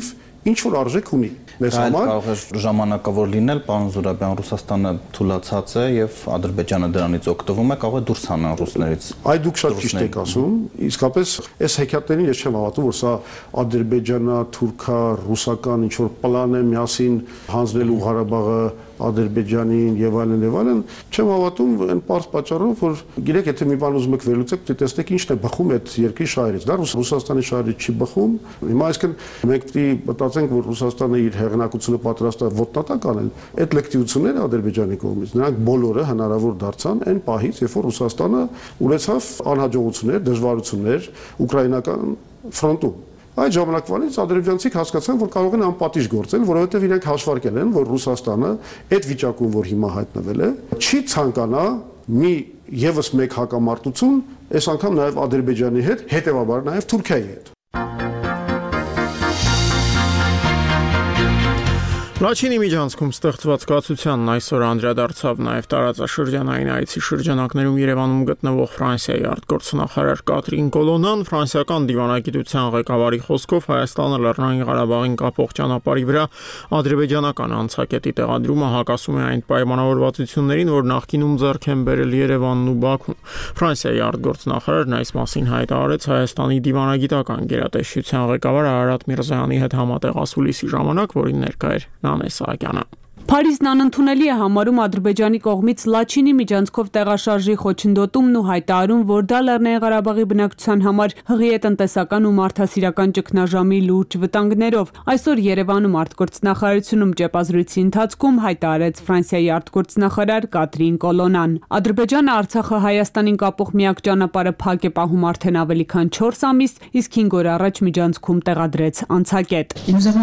ինչ որ արժեք ունի մեզ համար։ Կարող է ժամանակավոր լինել, պարոն Զուրաբյան, Ռուսաստանը թուլացած է եւ Ադրբեջանը դրանից օգտվում է, կարող է դուրս հանան ռուսներից։ Այ դուք շատ ճիշտ եք ասում, իսկապես այս հեքիաթներին ես չեմ հավատում, որ սա ադրբեջանա, թուրքա, ռուսական ինչ որ պլան է միասին հանձնելու Ղարաբաղը Ադրբեջանին եւ այլն եւ այլն, չեմ հավատում այն պարզ պատճառով, որ գիտեք, եթե մի բան ուզում եք վերլուծեք, դե տեսնեք ինչն է բխում այդ երկրի շահերից։ Դա Ռուսաստանի շահերից չի բխում։ Հիմա այսինքն մենք պետք է մտածենք, որ Ռուսաստանը իր հեղինակությունը պատրաստ է ոտնատակ անել։ Այդ լեկտիվությունները Ադրբեջանի կողմից, նրանք բոլորը հնարավոր դարձան այն պահից, երբ որ Ռուսաստանը ունեցավ անհաջողություններ, դժվարություններ ուկրաինական ֆրոնտում։ Այդ ժամանակվանից ադրբեջանցիք հասկացան, որ կարող են անպատիժ գործել, որովհետև իրենք հաշվարկել են, որ Ռուսաստանը այդ վիճակում, որ հիմա հայտնվել է, չի ցանկանա մի եւս մեկ հակամարտություն, այս անգամ նաեւ Ադրբեջանի հետ, հետեւաբար նաեւ Թուրքիայի հետ։ Լաչինի միջանցքում ստեղծված կացությանն այսօր անդրադարձավ նաև տարածաշրջանային այցի շրջանակներում Երևանում գտնվող Ֆրանսիայի արտգործնախարար Կատրին Կոլոնան ֆրանսիական դիվանագիտության ղեկավարի խոսքով Հայաստանը Լեռնային Ղարաբաղին կապող ճանապարհի վրա ադրբեջանական անցակետի տեղադրումը հակասում է այն պայմանավորվածություններին, որ նախկինում ձեռք են բերել Երևանն ու Բաքուն։ Ֆրանսիայի արտգործնախարարն այս մասին հայտարարեց Հայաստանի դիվանագիտական գերատեսչության ղեկավար Արարատ Միրզոյանի հետ համատեղ ասուլիսի ժամանակ, որին ներկա էր Նանե Սահակյանը։ Փարիզն անընդունելի է համարում Ադրբեջանի կողմից Լաչինի միջանցքով տեղաշարժի խոչընդոտումն ու հայտարարում, որ դա Լեռնային Ղարաբաղի բնակչության համար հղի է տնտեսական ու մարդասիրական ճգնաժամի լուրջ վտանգներով։ Այսօր Երևանում արտգործնախարարությունում ճեպազրույցի ընթացքում հայտարարեց Ֆրանսիայի արտգործնախարար Կատրին Կոլոնան։ Ադրբեջանը Արցախը Հայաստանին կապող միակ ճանապարհը փակ է պահում արդեն ավելի քան չորս ամիս, իսկ հինգ օր առաջ միջանցքում տեղադրեց անցակետ։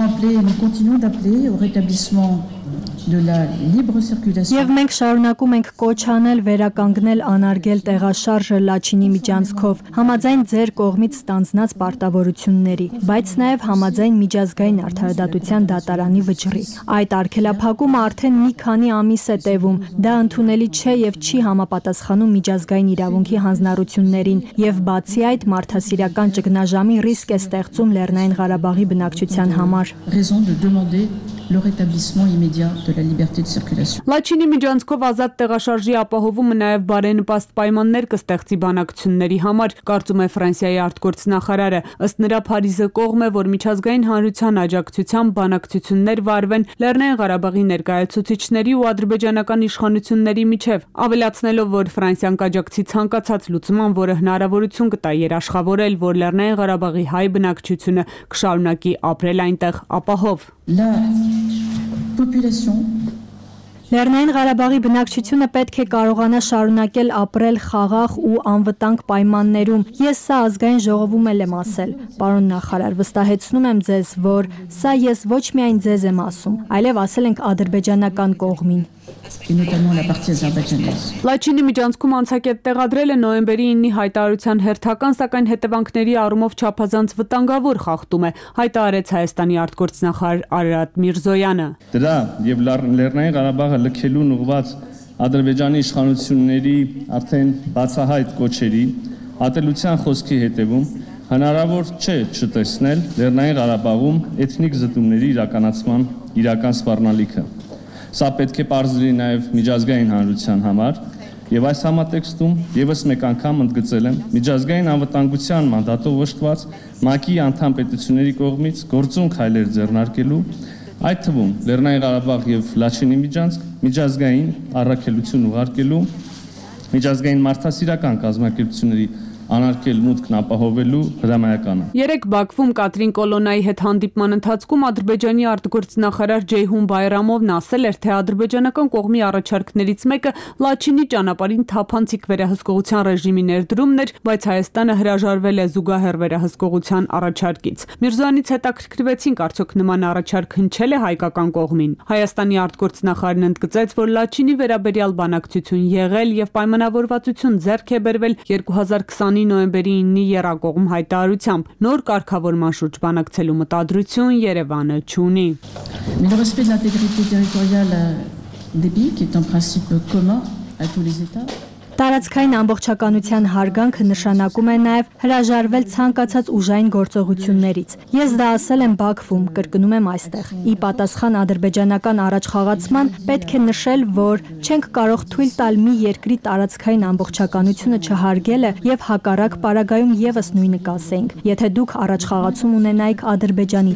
Եվ մենք շարունակում ենք կոչ անել վերականգնել անարգել տեղաշարժը Լաչինի միջանցքով, համաձայն ձեր կողմից ստանձնած պարտավորությունների, բայց նաև համաձայն միջազգային արդարադատության դատարանի վճռի։ Այդ արգելափակումը արդեն մի քանի ամիս է տևում, դա ընդունելի չէ եւ չի համապատասխանում միջազգային իրավունքի հանձնառություններին, եւ բացի այդ մարդասիրական ճգնաժամի ռիսկ է ստեղծում Լեռնային Ղարաբաղի բնակչության համար։ Le rétablissement immédiat de la liberté de circulation. Լաչինի միջանցքով ազատ տեղաշարժի ապահովումը նաև բարենպաստ պայմաններ կստեղծի բանակցությունների համար, կարծում է Ֆրանսիայի արտգործնախարարը։ Ըստ նրա Փարիզը կողմ է, որ միջազգային հանրության աջակցությամբ բանակցություններ վարվեն Լեռնային Ղարաբաղի ներկայացուցիչների ու ադրբեջանական իշխանությունների միջև, ավելացնելով, որ Ֆրանսիան կաջակցի ցանկացած լուծման, որը հնարավորություն կտա երաշխավորել, որ Լեռնային Ղարաբաղի հայ բնակչությունը կշարունակի ապրել այնտեղ ապահով։ Լեռնային Ղարաբաղի բնակչությունը պետք է կարողանա շարունակել ապրել խաղաղ ու անվտանգ պայմաններում։ Ես սա ազգային ժողովում էլ եմ ասել, պարոն նախարար, վստահեցնում եմ ձեզ, որ սա ես ոչ միայն ձեզ եմ ասում, այլև ասել ենք ադրբեջանական կողմին։ Լաչինի միջանցքում անցակետ տեղադրելը նոյեմբերի իննի հայտարարության հերթական, սակայն հետևանքների առումով չափազանց վտանգավոր խախտում է, հայտարարեց Հայաստանի արտգործնախարար Արարատ Միրզոյանը։ Դրա եւ Լեռնային Ղարաբաղը լքելուն ուղղված Ադրբեջանի իշխանությունների արդեն բացահայտ կոչերի ատելության խոսքի հետևում հնարավոր չէ չտեսնել Լեռնային Ղարաբաղում էթնիկ զտումների իրականացման իրական սպառնալիքը։ Սա պետք է պարզ լինի նաև միջազգային հանրության համար, եւ այս համատեքստում եւս մեկ անգամ ընդգծել եմ միջազգային անվտանգության մանդատով վշտված ՄԱԿ-ի անդամ պետությունների կողմից գործուն քայլեր ձեռնարկելու, այդ թվում Լեռնային Ղարաբաղ եւ Լաչինի միջանցք միջազգային առաքելություն ուղարկելու, միջազգային մարդասիրական կազմակերպությունների անարգել մուտքն ապահովելու հրամայականը։ Երեք Բաքվում Կատրին Կոլոնայի հետ հանդիպման ընթացքում Ադրբեջանի արտգործնախարար Ջեյհուն Բայրամովն ասել էր, թե ադրբեջանական կողմի առաջարկներից մեկը Լաչինի ճանապարհին թափանցիկ վերահսկողության ռեժիմի ներդրումն էր, բայց Հայաստանը հրաժարվել է զուգահեռ վերահսկողության առաջարկից։ Միրզոյանից հետաքրքրվեցինք, արդյոք նման առաջարկ հնչել է հայկական կողմին։ Հայաստանի արտգործնախարարն ընդգծեց, որ Լաչինի վերաբերյալ բանակցություն եղել եւ պայմանավորվածություն ձեռք է բերվել երկու հազար քսանի նոյեմբերի իննի եռակողմ հայտարարությամբ նոր կարգավորման շուրջ բանակցելու մտադրություն Երևանը չունի։ Le respect de l'intégrité territoriale des pays qui est un principe commun à tous les États. Տարածքային ամբողջականության հարգանքը նշանակում է նաև հրաժարվել ցանկացած ուժային գործողություններից։ Ես դա ասել եմ Բաքվում, կրկնում եմ այստեղ։ Ի պատասխան ադրբեջանական առաջխաղացման պետք է նշել, որ չենք կարող թույլ տալ մի երկրի տարածքային ամբողջականությունը չհարգելը եւ հակառակ պարագայում եւս նույնը կասեինք, եթե դուք առաջխաղացում ունենայիք Ադրբեջանի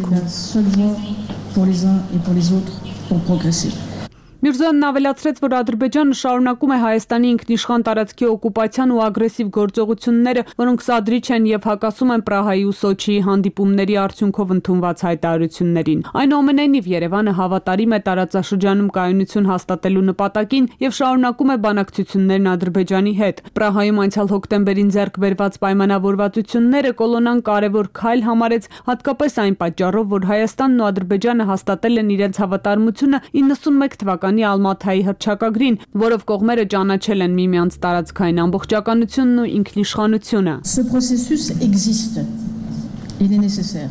տարածքում։ Միրզոյանն ավելացրեց, որ Ադրբեջանը շարունակում է Հայաստանի ինքնիշխան տարածքի օկուպացիան ու ագրեսիվ գործողությունները, որոնք սադրիչ են եւ հակասում են Պրահայի ու Սոչիի հանդիպումների արդյունքով ընդունված հայտարարություններին։ Այնուամենայնիվ Երևանը հավատարիմ է տարածաշրջանում կայունություն հաստատելու նպատակին եւ շարունակում է բանակցություններն Ադրբեջանի հետ։ Պրահայում անցյալ հոկտեմբերին ձեռք բերված պայմանավորվածությունները Կոլոնան կարևոր քայլ համարեց, հատկապես այն պատճառով, որ Հայաստանն ու Ադրբեջանը հաստատել են իրենց հավատարմությունը իննսունմեկ թվականի Ալմաթայի հռչակագրին, որով կողմերը ճանաչել են միմյանց տարածքային ամբողջականությունն ու ինքնիշխանությունը։ Ce processus existe. Il est nécessaire.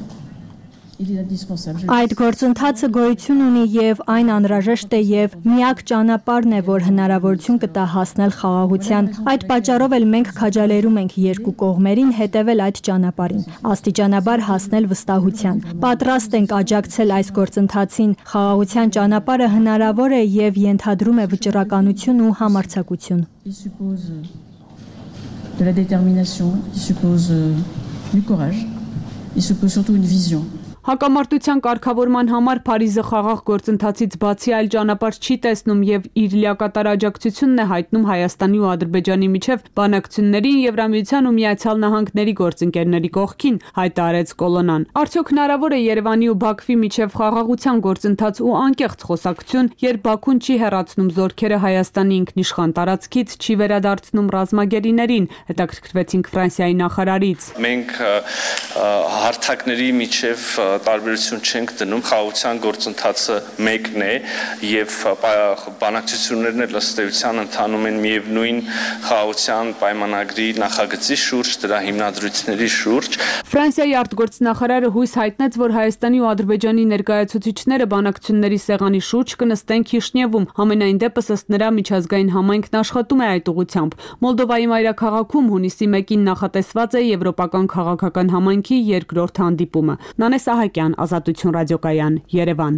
Այդ գործընթացը գոյություն ունի եւ այն անհրաժեշտ է եւ միակ ճանապարհն է, որ հնարավորություն կտա հասնել խաղաղության։ Այդ պատճառով էլ մենք քաջալերում ենք երկու կողմերին հետևել այդ ճանապարհին, աստիճանաբար հասնել վստահության։ Պատրաստ ենք աջակցել այս գործընթացին։ Խաղաղության ճանապարհը հնարավոր է եւ ենթադրում է վճռականություն ու համարձակություն։ Il suppose de la détermination, il suppose du courage, il suppose surtout une vision. Հակամարտության կարգավորման համար Փարիզը խաղաղ գործընթացից բացի այլ ճանապարհ չի տեսնում եւ իր լիակատար աջակցությունն է հայտնում Հայաստանի ու Ադրբեջանի միջև բանակցություններին Եվրամիության ու Միացյալ Նահանգների գործընկերների կողքին, հայտարարեց Կոլոնան։ Արդյոք հնարավոր է Երևանի ու Բաքվի միջև խաղաղության գործընթաց ու անկեղծ խոսակցություն, երբ Բաքուն չի հեռացնում զորքերը Հայաստանի ինքնիշխան տարածքից, չի վերադարձնում ռազմագերիներին, հետաքրքրվեցինք Ֆրանսիայի նախարարից։ Մենք հարթակների միջև տարբերություն չենք դնում, խաղաղության գործընթացը մեկն է եւ բանակցություններն էլ ըստ էության ընթանում են միևնույն խաղաղության պայմանագրի նախագծի շուրջ, դրա հիմնադրույթների շուրջ։ Ֆրանսիայի արտգործնախարարը հույս հայտնեց, որ Հայաստանի ու Ադրբեջանի ներկայացուցիչները բանակցությունների սեղանի շուրջ կնստեն Քիշնևում։ Համենայն դեպս ըստ նրա միջազգային համայնքն աշխատում է այդ ուղղությամբ։ Մոլդովայի մայրաքաղաքում հունիսի մեկին նախատեսված է Եվրոպական քաղաքական համայնքի երկրորդ հանդիպումը։ Նանե Սահակյան, Ազատություն ռադիոկայան, Երևան։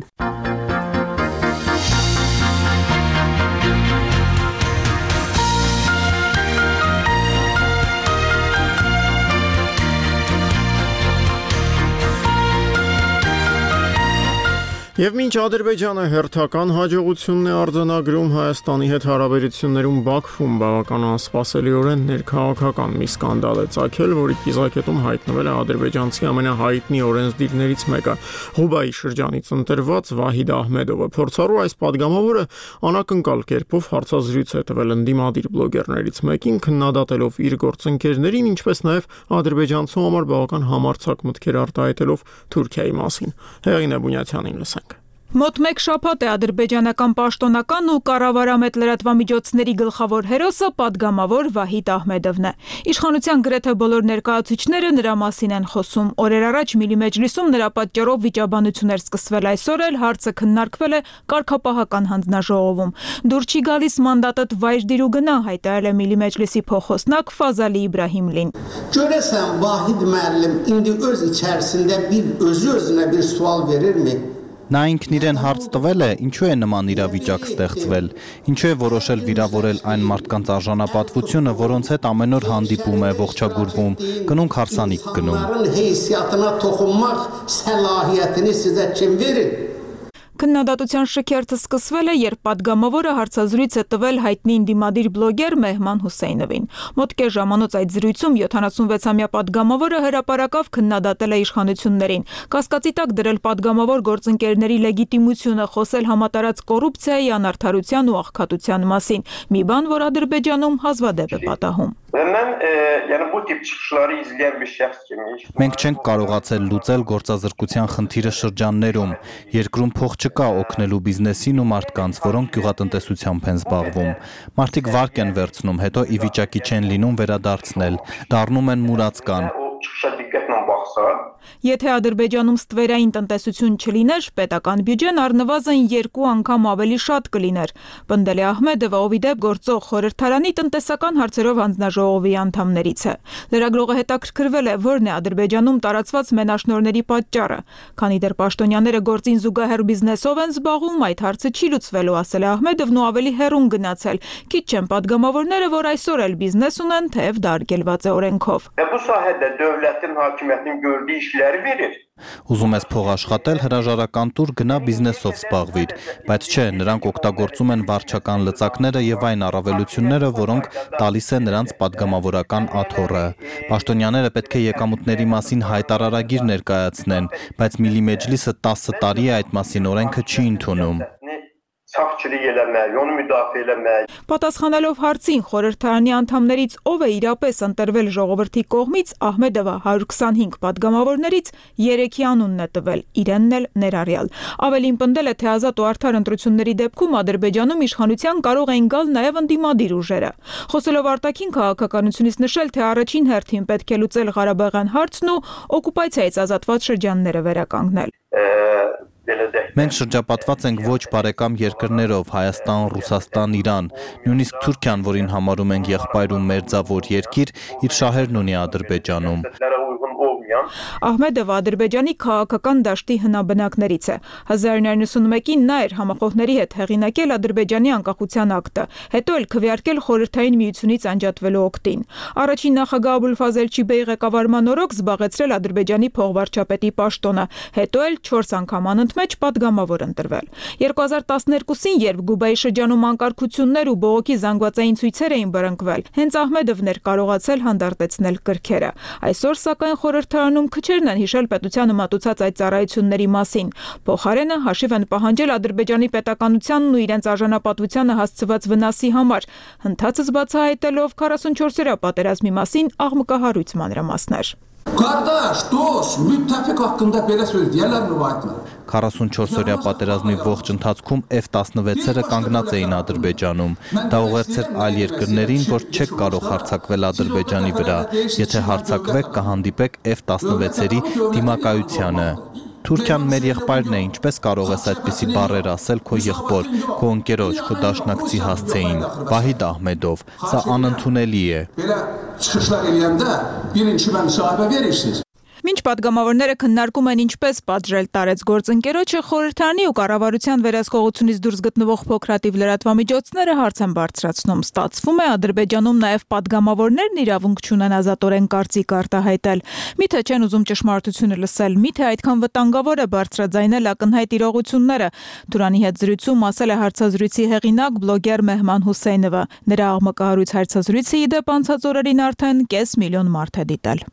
Եվ մինչ Ադրբեջանը հերթական հաջողությունն է արձանագրում Հայաստանի հետ հարաբերություններում Բաքվում բավական անսպասելիորեն ներքաղաքական մի սկանդալ է ծագել, որի կիզակետում հայտնվել է ադրբեջանցի ամենահայտնի օրենսդիրներից մեկը՝ Ղուբայի շրջանից ընտրված Վահիդ Ահմեդովը։ Փորձառու այս падգամավորը անակնկալ կերպով հարցազրույց է տվել ընդդիմադիր բլոգերներից մեկին, քննադատելով իր գործընկերներին, ինչպես նաև ադրբեջանցու համար բավական համարձակ մտքեր արտահայտելով Թուրքիայի մասին։ Հեղին է Բունյացյանին լսենք։ Մոտ մեկ շաբաթ է ադրբեջանական պաշտոնական ու կառավարամետ լրատվամիջոցների գլխավոր հերոսը падգամավոր Վահիդ Ահմեդովն է։ Իշխանության գրեթե բոլոր ներկայացուցիչները նրա մասին են խոսում։ Օրեր առաջ Միլի մեջլիսում նրա պատճառով վիճաբանություն էր սկսվել, այսօր էլ հարցը քննարկվել է կարգապահական հանձնաժողովում։ Դուր չի գալիս մանդատդ վայր դիր ու գնա, հայտարարել է Միլի մեջլիսի փոխոսնակ Ֆազալի Իբրահիմլին։ Görəsən Vahid müəllim indi öz içərisində bir özü özünə bir sual verirmi? Նա ինքն իրեն հարց տվել է, ինչու է նման իրավիճակ ստեղծվել, ինչու է որոշել վիրավորել այն մարդկանց արժանապատվությունը, որոնց հետ ամեն օր հանդիպում է, ողջագուրվում, կնունք հարսանիք գնում։ Քննադատության շքերթը սկսվել է, երբ падգամավորը հարցազրույց է տվել հայտնի ինդիմադիր բլոգեր Մեհման Հուսեյնովին։ Մոտ կես ժամանոց այդ զրույցում յոթանասունվեցամյա падգամավորը հրապարակավ քննադատել է իշխանություններին, կասկածի տակ դրել падգամավոր գործընկերների լեգիտիմությունը, խոսել համատարած կոռուպցիայի, անարդարության ու աղքատության մասին, մի բան, որ Ադրբեջանում հազվադեպ է պատահում։ Մենք չենք կարողացել լուծել գործազրկության խնդիրը շրջաններում, երկրում փող չկա օգնելու բիզնեսին ու մարդկանց, որոնք գյուղատնտեսությամբ են զբաղվում։ Մարդիկ վարկ են վերցնում, հետո ի վիճակի չեն լինում վերադարձնել, դառնում են մուրացկան։ Եթե Ադրբեջանում ստվերային տնտեսություն չլիներ, պետական բյուջեն առնվազն երկու անգամ ավելի շատ կլիներ, պնդել է Ահմեդովը, ով ի դեպ գործող խորհրդարանի տնտեսական հարցերով հանձնաժողովի անդամներից է։ Լրագրողը հետաքրքրվել է, որն է Ադրբեջանում տարածված մենաշնորհների պատճառը, քանի դեռ պաշտոնյաները գործին զուգահեռ բիզնեսով են զբաղվում, այդ հարցը չի լուծվելու, ասել է Ահմեդովն ու ավելի հեռուն գնացել։ Քիչ չեն падգամավորները, որ այսօր էլ բիզնես ունեն, թեև դա արգելված է օրենքով։ Ուզում ես փող աշխատել, հրաժարական տուր գնա բիզնեսով զբաղվիր, բայց չէ, նրանք օգտագործում են վարչական լծակները եւ այն առավելությունները, որոնք տալիս է նրանց падգամավորական աթոռը։ Պաշտոնյաները պետք է եկամուտների մասին հայտարարագիր ներկայացնեն, բայց Միլի Մեջլիսը տասը տարի է այդ մասին օրենքը չի ընդունում։ Պատասխանելով հարցին խորհրդարանի անդամներից ով է իրապես ընտրվել ժողովրդի կողմից, Ահմեդովը հարյուր քսանհինգ падգամավորներից երեքի անունն է տվել, իրենն էլ ներառյալ։ Ավելին պնդել է, թե ազատ ու արդար ընտրությունների դեպքում Ադրբեջանում իշխանության կարող էին գալ նաև ընդդիմադիր ուժերը։ Խոսելով արտաքին քաղաքականությունից նշել, թե առաջին հերթին պետք է լուծել Ղարաբաղյան հարցն ու օկուպացիայից ազատված շրջանները վերականգնել։ Մենք շրջապատված ենք ոչ բարեկամ երկրներով՝ Հայաստան, Ռուսաստան, Իրան, նույնիսկ Թուրքիան, որին համարում ենք եղբայր ու մերձավոր երկիր, իր շահերն ունի Ադրբեջանում։ Ահմեդովը Ադրբեջանի քաղաքական դաշտի հնաբնակներից է։ հազար ինը հարյուր նվաթ նա էր համախոհների հետ հեղինակել Ադրբեջանի անկախության ակտը, հետո էլ քվեարկել խորհրդային միությունից անջատվելու օգտին։ Առաջին նախագահ Աբուլֆազլ Էլչիբեի ղեկավարման օրոք զբաղեցրել Ադրբեջանի փողվարչապետի պաշտոնը, հետո էլ չորս անգամ անընդմեջ падգամավոր ընտրվել։ երկու հազար տասներկուսին, երբ Գուբայի շրջանում անկարգություններ ու բողոքի զանգվածային ցույցեր էին բռնկվել, հենց Ահմեդովն էր կարողացել հանդարտեցնել կրքերը։ Այսօր, սակայն, խորհրդարանում քչերն են հիշել պետությանը մատուցած այդ ծառայությունների մասին։ Փոխարենը հաշիվ են պահանջել Ադրբեջանի պետականությանն ու իրենց արժանապատվությանը հասցված վնասի համար, հնդածս բացահայտելով քառասունչորսերորդ պատերազմի մասին աղմկահարույց մանրամասներ։ քառասունչորսօրյա պատերազմի ողջ ընթացքում Էֆ տասնվեցերը կանգնած էին Ադրբեջանում։ Դա ուղերձ էր այլ երկրներին, որ չեք կարող հարձակվել Ադրբեջանի վրա, եթե հարձակվեք կհանդիպեք Էֆ տասնվեցերի դիմակայությանը։ Թուրքիան մեր եղբայրն է, ինչպես կարող ես այդպիսի բառեր ասել քո եղբոր, քո ընկերոջ, քո դաշնակցի հասցեին։ Վահիդ Ահմեդով, սա անընդունելի է։ Մինչ падգամավորները քննարկում են ինչպես պատժել տարեց գործընկերոջը, խորհրդարանի ու կառավարության վերահսկողությունից դուրս գտնվող փոքրաթիվ լրատվամիջոցները հարց են բարձրացնում։ Ստացվում է Ադրբեջանում նաև падգամավորներն իրավունք չունեն ազատորեն կարծիք արտահայտել։ Միթե չեն ուզում ճշմարտությունը լսել, միթե այդքան վտանգավոր է բարձրաձայնել ակնհայտ իրողությունները։ Թուրանի հետ զրույցում ասել է հարցազրույցի հեղինակ բլոգեր Մեհման Հուսեյնովը։ Նրա աղմկահարույց հարցազրույցը ի դեպ անցած օրերին արդեն կես միլիոն մարդ է դիտել։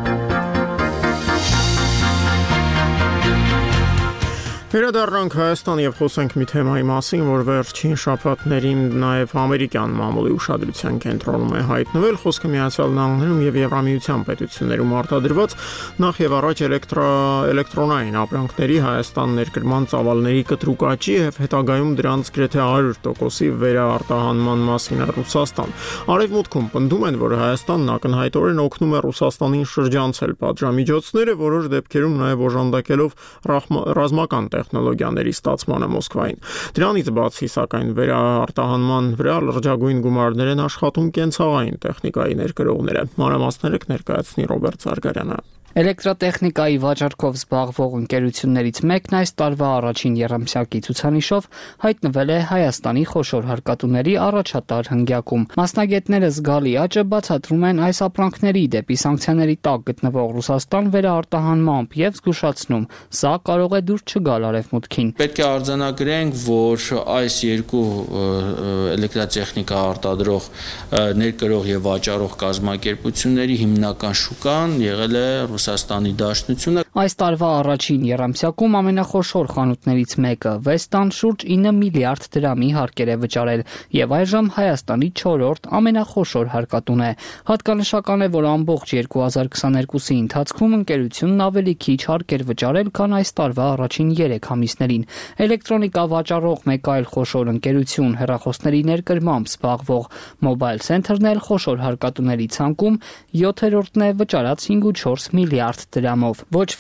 Վերադառնանք Հայաստան եւ խոսենք մի թեմայի մասին, որ վերջին շաբաթներին նաեւ ամերիկյան մամուլի ուշադրության կենտրոնում է հայտնվել։ Խոսքը Միացյալ Նահանգներում եւ Եվրամիության պետություններում արտադրված նախ եւ առաջ էլեկտրո էլեկտրոնային ապրանքների Հայաստան ներկրման ծավալների կտրուկ աճի եւ հետագայում դրանց գրեթե հարյուր տոկոսի վերաարտահանման մասին է Ռուսաստան։ Արևմուտքում պնդում են, որ Հայաստանն ակնհայտորեն օգնում է Ռուսաստանին շրջանցել պատժամիջոցները, որոշ դեպքերում նաեւ օժանդակելով ռազմական տեխնոլոգիաների ստացմանը Մոսկվային։ Դրանից բացի, սակայն, վերաարտահանման վրա լրջագույն գումարներ են աշխատում կենցաղային տեխնիկայի ներկրողները։ Մանրամասները կներկայացնի Ռոբերտ Զարգարյանը։ Էլեկտրոտեխնիկայի վաճառքով զբաղվող ընկերություններից մեկն այս տարվա առաջին եռամսյակի ցուցանիշով հայտնվել է Հայաստանի խոշոր հարկատուների առաջատար հնգյակում։ Մասնագետները զգալի աճը բացատրում են այս ապրանքների դեպի սանկցիաների տակ գտնվող Ռուսաստան վերաարտահանմամբ եւ զգուշացնում, սա կարող է դուր չգալ Արևմուտքին։ Պետք է արձանագրենք, որ այս երկու էլեկտրատեխնիկա արտադրող, ներկրող եւ վաճառող կազմակերպությունների հիմնական շուկան եղել է Ռուսաստանի Դաշնությունը։ Այս տարվա առաջին եռամսյակում ամենախոշոր խանութներից մեկը Վեստան շուրջ ինը միլիարդ դրամի հարկեր է վճարել եւ այժմ Հայաստանի չորրորդ ամենախոշոր հարկատուն է։ Հատկանշական է, որ ամբողջ երկու հազար քսաներկուսի ընթացքում ընկերությունն ավելի քիչ հարկ էր վճարել, քան այս տարվա առաջին երեք ամիսներին։ Էլեկտրոնիկա վաճառող մեկ այլ խոշոր ընկերություն, հեռախոսների ներկրմամբ զբաղվող Mobile Center-ն էլ խոշոր հարկատուների ցանկում յոթերորդն է վճարած հինգ կoma չորս միլիարդ դրամով։ Ոչ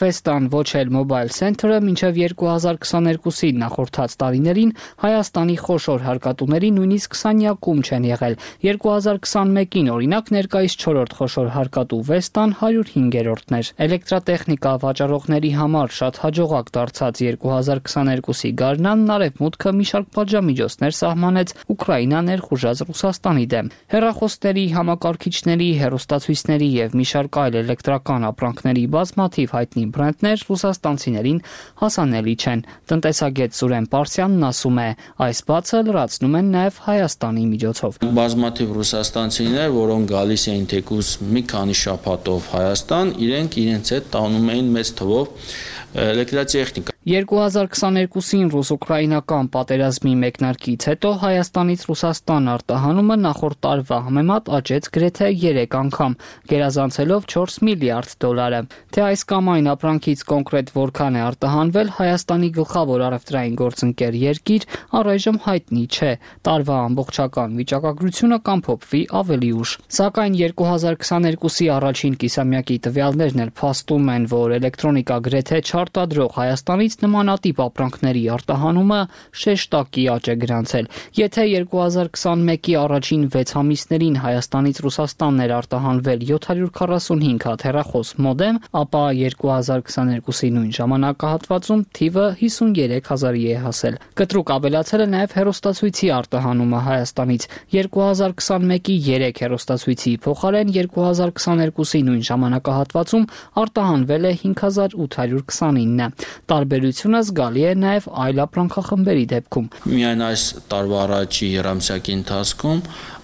Vestan ոչ էլ Mobile Center-ը մինչև երկու հազար քսաներկուսի նախորդած տարիներին Հայաստանի խոշոր հարկատուների նույնիսկ քսանյակում չեն եղել։ երկու հազար քսանմեկին օրինակ ներկայիս չորրորդ խոշոր հարկատու Vestan հարյուր հինգերորդն էր։ Էլեկտրատեխնիկա վաճառողների համար շատ հաջողակ դարձած երկու հազար քսաներկուսի գարնանն արևմուտքը մի շարք պատժամիջոցներ սահմանեց Ուկրաինա ներխուժած Ռուսաստանի դեմ։ Հեռախոսների, համակարգիչների, հեռուստացույցների եւ մի շարք այլ էլեկտրական ապրանքների բազմաթիվ հայտնի բրենդներ ռուսաստանցիներին հասանելի չեն։ Տնտեսագետ Սուրեն Պարսյանն ասում է, այս բացը լրացնում են նաեւ Հայաստանի միջոցով։ Բազմաթիվ ռուսաստանցիներ, որոնք գալիս էին թեկուզ մի քանի շաբաթով Հայաստան, իրենք իրենց հետ տանում էին մեծ թվով էլեկտրատեխնիկա։ երկու հազար քսաներկուսին ռուս-ուկրաինական պատերազմի մեկնարկից հետո Հայաստանից Ռուսաստան արտահանումը նախորդ տարվա համեմատ աճեց գրեթե երեք անգամ, գերազանցելով չորս միլիարդ դոլարը։ Թե այս կամ այն ապրանքից կոնկրետ որքան է արտահանվել Հայաստանի գլխավոր առևտրային գործընկեր երկիր, առայժմ հայտնի չէ։ Տարվա ամբողջական վիճակագրությունը կամփոփվի ավելի ուշ։ Սակայն երկու հազար քսաներկուսի առաջին կիսամյակի տվյալներն էլ փաստում են, որ էլեկտրոնիկա գրեթե չարտադրող Հայաստանից նմանատիպ ապրանքների արտահանումը շեշտակի աճ է գրանցել։ Եթե երկու հազար քսանմեկի առաջին վեց ամիսներին Հայաստանից Ռուսաստանն էր արտահանվել յոթ հարյուր քառասունհինգ հատ հեռախոս մոդեմ, ապա երկու հազար քսաներկուսի նույն ժամանակահատվածում թիվը հիսունյերեք հազարի է հասել։ Կտրուկ ավելացել է նաև հեռուստացույցի արտահանումը Հայաստանից։ երկու հազար քսանմեկի երեք հեռուստացույցի փոխարեն երկու հազար քսաներկուսի նույն ժամանակահատվածում արտահանվել է հինգ հազար ութ հարյուր քսանինը։ Տարբերությունը զգալի է նաև այլ ապրանքախմբերի դեպքում։ Միայն այս տարվա առաջի երամսյակի ընթացքում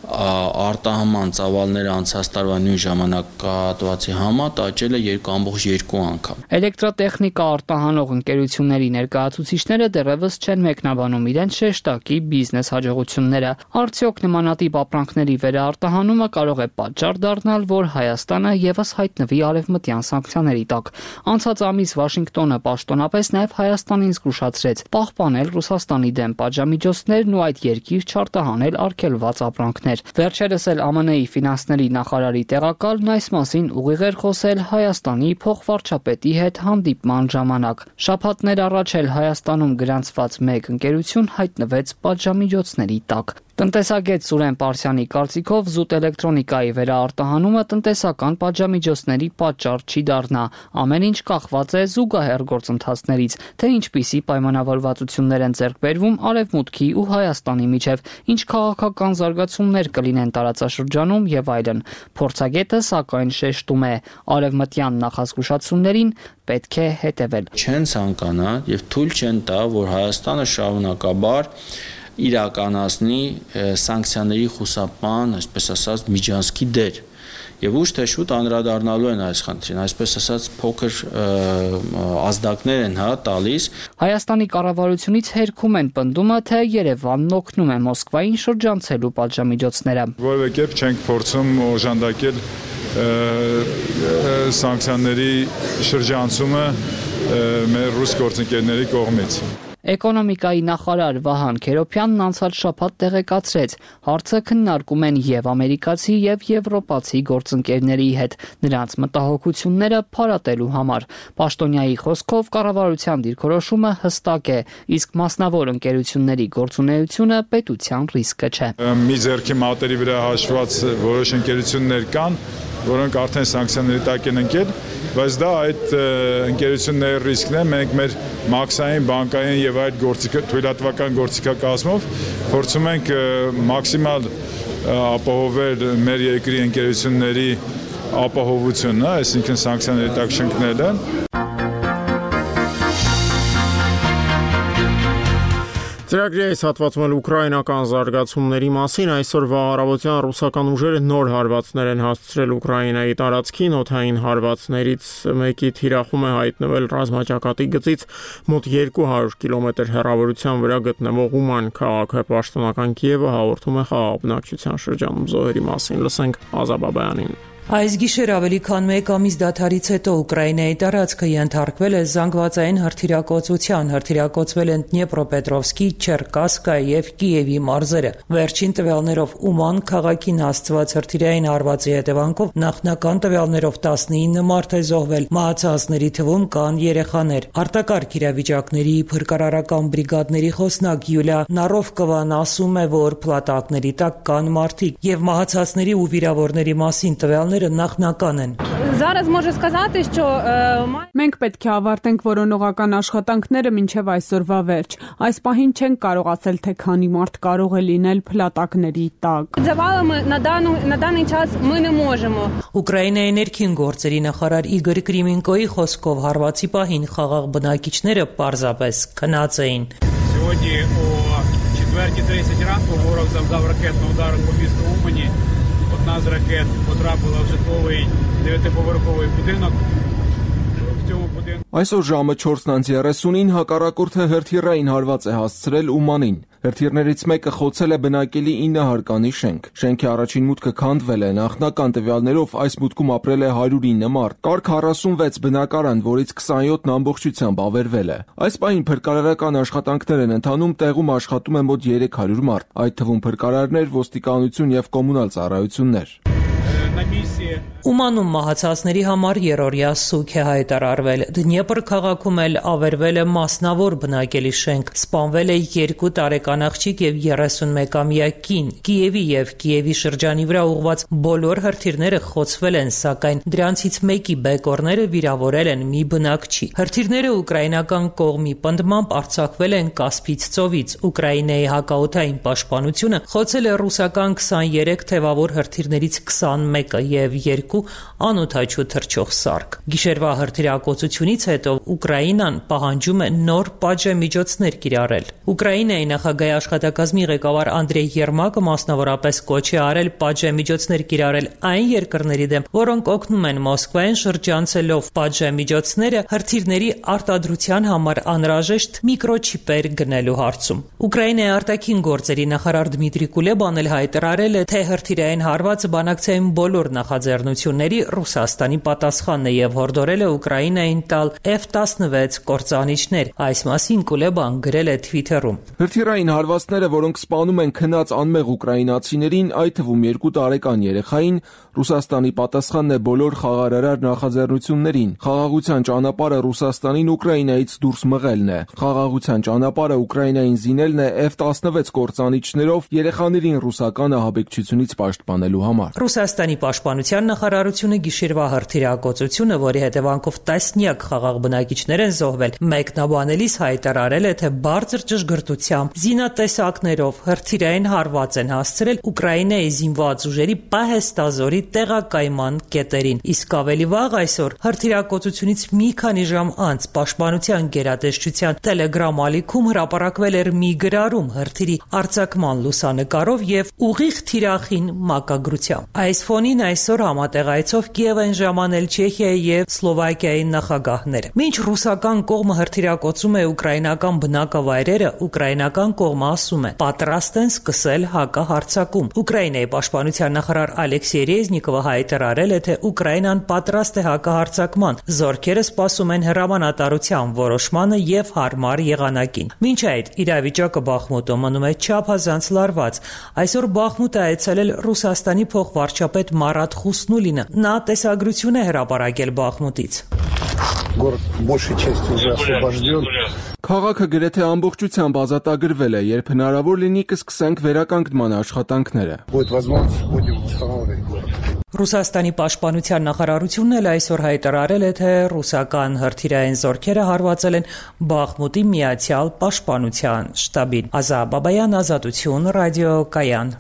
արտահանման ծավալները անցած տարվա նույն ժամանակահատվածի համեմատ աճել է երկու ամբողջ երկու անգամ։ Էլեկտրատեխնիկա արտահանող ընկերությունների ներկայացուցիչները դեռևս չեն մեկնաբանում իրենց շեշտակի բիզնես հաջողությունները։ Արդյոք նմանատիպ ապրանքների վերարտահանումը կարող է պատճառ դառնալ, որ Հայաստանը եւս հայտնվի արևմտյան սանկցիաների տակ։ Անցած ամիս Վաշինգտոնը պաշտոնապես նաև Հայաստանին զգուշացրեց պահպանել Ռուսաստանի դեմ պատժամիջոցներն ու այդ երկիր չարտահանել արգելված ապրանքներ։ Վերջերս էլ Ամն ֆինանսների նախարարի տեղակալն այս մասին ուղիղ էր խոսել Հայաստանի փոխվարչապետի հետ հանդիպման ժամանակ։ Շաբաթներ առաջ էլ Հայաստանում գրանցված մեկ ընկերություն հայտնվեց պատժամիջոցների տակ։ Տնտեսագետ Սուրեն Պարսյանի կարծիքով զուտ էլեկտրոնիկայի վերարտահանումը տնտեսական պատժամիջոցների պատճառ չի դառնա։ Ամեն ինչ կախված է զուգահեռ գործընթացներից, թե ինչպիսի պայմանավորվածություններ են ձեռք բերվում Արևմուտքի ու Հայաստանի միջև, ինչ քաղաքական զարգացումներ կլինեն տարածաշրջանում եւ այլն։ Փորձագետը սակայն շեշտում է, արևմտյան նախազգուշացումներին պետք է հետևել։ Չեն ցանկանա եւ թույլ չեն տա, որ Հայաստանը շարունակաբար իրականացնի սանկցիաների խուսափման, այսպես ասած, միջանցքի դեր։ Եվ ուշ թե շուտ անդրադառնալու են այս խնդրին, այսպես ասած փոքր ազդակներ են հա տալիս։ Հայաստանի կառավարությունից հերքում են պնդումը, թե Երևանն օգնում է Մոսկվային շրջանցելու պատժամիջոցները։ Որևէ կերպ չենք փորձում օժանդակել սանկցիաների շրջանցումը մեր ռուս գործընկերների կողմից։ Էկոնոմիկայի նախարար Վահան Քերոփյանն անցած շաբաթ տեղեկացրեց, հարցը քննարկում են եւ ամերիկացի եւ եվրոպացի գործընկերների հետ, նրանց մտահոգությունները փարատելու համար։ Պաշտոնյայի խոսքով կառավարության դիրքորոշումը հստակ է, իսկ մասնավոր ընկերությունների գործունեությունը պետության ռիսկը չէ։ Մի ձեռքի մատերի վրա հաշված որոշ ընկերություններ կան, որոնք արդեն սանկցիաների տակ են ընկել, բայց դա այդ ընկերությունների ռիսկն է։ Մենք մեր մաքսային, բանկային եւ այդ գործիքը թույլատվական գործիքակազմով փորձում ենք մաքսիմալ ապահովել մեր երկրի ընկերությունների ապահովությունը, այսինքն սանկցիաների տակ չընկնելը։ Ծրագրի այս հատվածում էլ ուկրաինական զարգացումների մասին այսօրվա առավոտյան ռուսական ուժերը նոր հարվածներ են հասցրել Ուկրաինայի տարածքին, օդային հարվածներից մեկի թիրախում է հայտնվել ռազմաճակատի գծից մոտ երկու հարյուր կիլոմետր հեռավորության վրա գտնվող Ուման քաղաքը։ Պաշտոնական Կիևը հաղորդում է խաղաղ բնակչության շրջանում զոհերի մասին։ Լսենք Ազաբաբյանին։ Այս գիշեր ավելի քան մեկ ամիս դադարից հետո Ուկրաինայի տարածքը ենթարկվել է զանգվածային հրթիռակոծության, հրթիռակոծվել են Դնեպրոպետրովսկի, Չերկասկա եւ Կիևի մարզերը։ Վերջին տվյալներով Ուման քաղաքին հասցված հրթիռային հարվածի հետևանքով նախնական տվյալներով տասնինը մարդ է զոհվել, մահացածների թվում կան երեխաներ։ Արտակարգ իրավիճակների փրկարարական բրիգադների խոսնակ Յուլիա Նարովկովան ասում է, որ փլատակների տակ կան մարդիկ եւ մահացածների ու վիրավորների մասին տվյալները նախնական են։ Մենք պետք է ավարտենք որոնողական աշխատանքները մինչև այսօրվա վերջ։ Այս պահին չենք կարողացել, թե քանի մարդ կարող է լինել փլատակների տակ։ Ուկրաինայի ներքին գործերի նախարար Իգոր Կրիմինկոյի խոսքով հարվածի պահին խաղաղ բնակիչները պարզապես քնած էին։ Сьогодні о четвертій тридцять ранку ворог завдав ракетного удару по місту Умані. Одна з ракет потрапила в житловий дев'ятиповерховий будинок. В цьому будинку Այսօր ժամը չորսն երեսունին հակառակորդը հրթիռային հարված է հասցրել Ումանին։ Հրթիռներից մեկը խոցել է բնակելի ինը հարկանի շենք։ Շենքի առաջին մուտքը քանդվել է, նախնական տվյալներով այս մուտքում ապրել է հարյուր ինը մարդ։ Կար քառասունվեց բնակարան, որից քսանյոթն ամբողջությամբ ավերվել է։ Այս պահին փրկարարական աշխատանքներ են ընթանում, տեղում աշխատում է մոտ երեք հարյուր մարդ, այդ թվում փրկարարներ, ոստիկանություն եւ կոմունալ ծառայություններ։ Ումանում մահացածների համար երրորդյա սուգ է հայտարարվել։ Դնեպր քաղաքում էլ ավերվել է մասնավոր բնակելի շենք, սպանվել է երկու տարեկան աղջիկ եւ երեսունմեկամյա կին։ Կիևի եւ Կիևի շրջանի վրա ուղղված բոլոր հրթիռները խոցվել են, սակայն դրանցից մեկի բեկորները վիրավորել են մի բնակչի։ Հրթիռները ուկրաինական կողմի պնդմամբ արձակվել են Կասպից ծովից։ Ուկրաինայի հակաօդային պաշտպանությունը խոցել է ռուսական քսաներեք թևավոր հրթիռներից քսանմեկը եւ երկու անօդաչու թռչող սարք։ Գիշերվա հրթիռակոծությունից հետո Ուկրաինան պահանջում է նոր պատժամիջոցներ կիրառել։ Ուկրաինայի նախագահի աշխատակազմի ղեկավար Անդրեյ Երմակը մասնավորապես կոչ է արել պատժամիջոցներ կիրառել այն երկրների դեմ, որոնք օգնում են Մոսկվային շրջանցելով պատժամիջոցները հրթիռների արտադրության համար անհրաժեշտ միկրոչիպեր գնելու հարցում։ Ուկրաինայի արտաքին գործերի նախարար Դմիտրի Կուլեբան էլ հայտարարել է, թե հրթիռային հարվածը բանակցային բոլոր նախաձեռնությունների Ռուսաստանի պատասխանն է եւ հորդորել է Ուկրաինային տալ Էֆ տասնվեց կործանիչներ։ Այս մասին Կուլեբան գրել է Twitter-ում։ Հրթիռային հարվածները, որոնք սպանում են քնած անմեղ ուկրաինացիներին, այդ թվում երկու տարեկան երեխային, Ռուսաստանի պատասխանն է բոլոր խաղաղարար նախաձեռնություններին։ Խաղաղության ճանապարհը Ռուսաստանին Ուկրաինայից դուրս մղելն է։ Խաղաղության ճանապարհը Ուկրաինային զինելն է Էֆ տասնվեց կործանիչներով երեխաներին ռուսական ահաբեկչությունից պաշտպանելու համար։ Ռուսաստանի պաշտպանության նախարարությունը գիշերվա հրթիռակոծությունը, որի հետևանքով տասնյակ խաղաղ բնակիչներ են զոհվել, մեկնաբանելիս հայտարարել է, թե բարձր ճշգրտությամբ զինատեսակներով հրթիռային հարված են հասցրել Ուկրաինայի զինված ուժերի պահեստազորի տեղակայման կետերին։ Իսկ ավելի վաղ այսօր հրթիռակոծությունից մի քանի ժամ անց Պաշտպանության գերատեսչության Telegram ալիքում հրապարակվել էր մի գրառում հրթիռի արձակման լուսանկարով եւ ուղիղ թիրախին մակագրությամբ։ Այս ֆոնին այսօր համատեղայցով Կիև են ժամանել Չեխիայի եւ Սլովակիայի նախագահները։ Մինչ ռուսական կողմը հրթիռակոծում է ուկրաինական բնակավայրերը, ուկրաինական կողմը ասում է՝ պատրաստ են սկսել հակահարձակում։ Ուկրաինայի պաշտպանության նախարար Ալեքսեյ Ռեզնիկովը հայտարարել է, թե Ուկրաինան պատրաստ է հակահարձակման։ Զորքերը սպասում են հրամանատարության որոշմանը եւ հարմար եղանակին։ Մինչ այդ իրավիճակը Բախմուտում մնում է չափազանց լարված։ Այսօր Բախմուտ է այցելել Ռուսաստանի փոխվարչապետ Մարատ Խուսնուլինը։ Նա տեսագրություն է հրապարակել Բախմուտից։ Քաղաքը գրեթե ամբողջությամբ ազատագրվել է, երբ հնարավոր լինի կսկսենք վերականգնման աշխատանքները։ Ռուսաստանի պաշտպանության նախարարությունն էլ այսօր հայտարարել է, թե ռուսական հրթիռային զորքերը հարվածել են Բախմուտի միացյալ պաշտպանության շտաբին։ Ազա Բաբայան, Ազատություն, ռադիոկայան։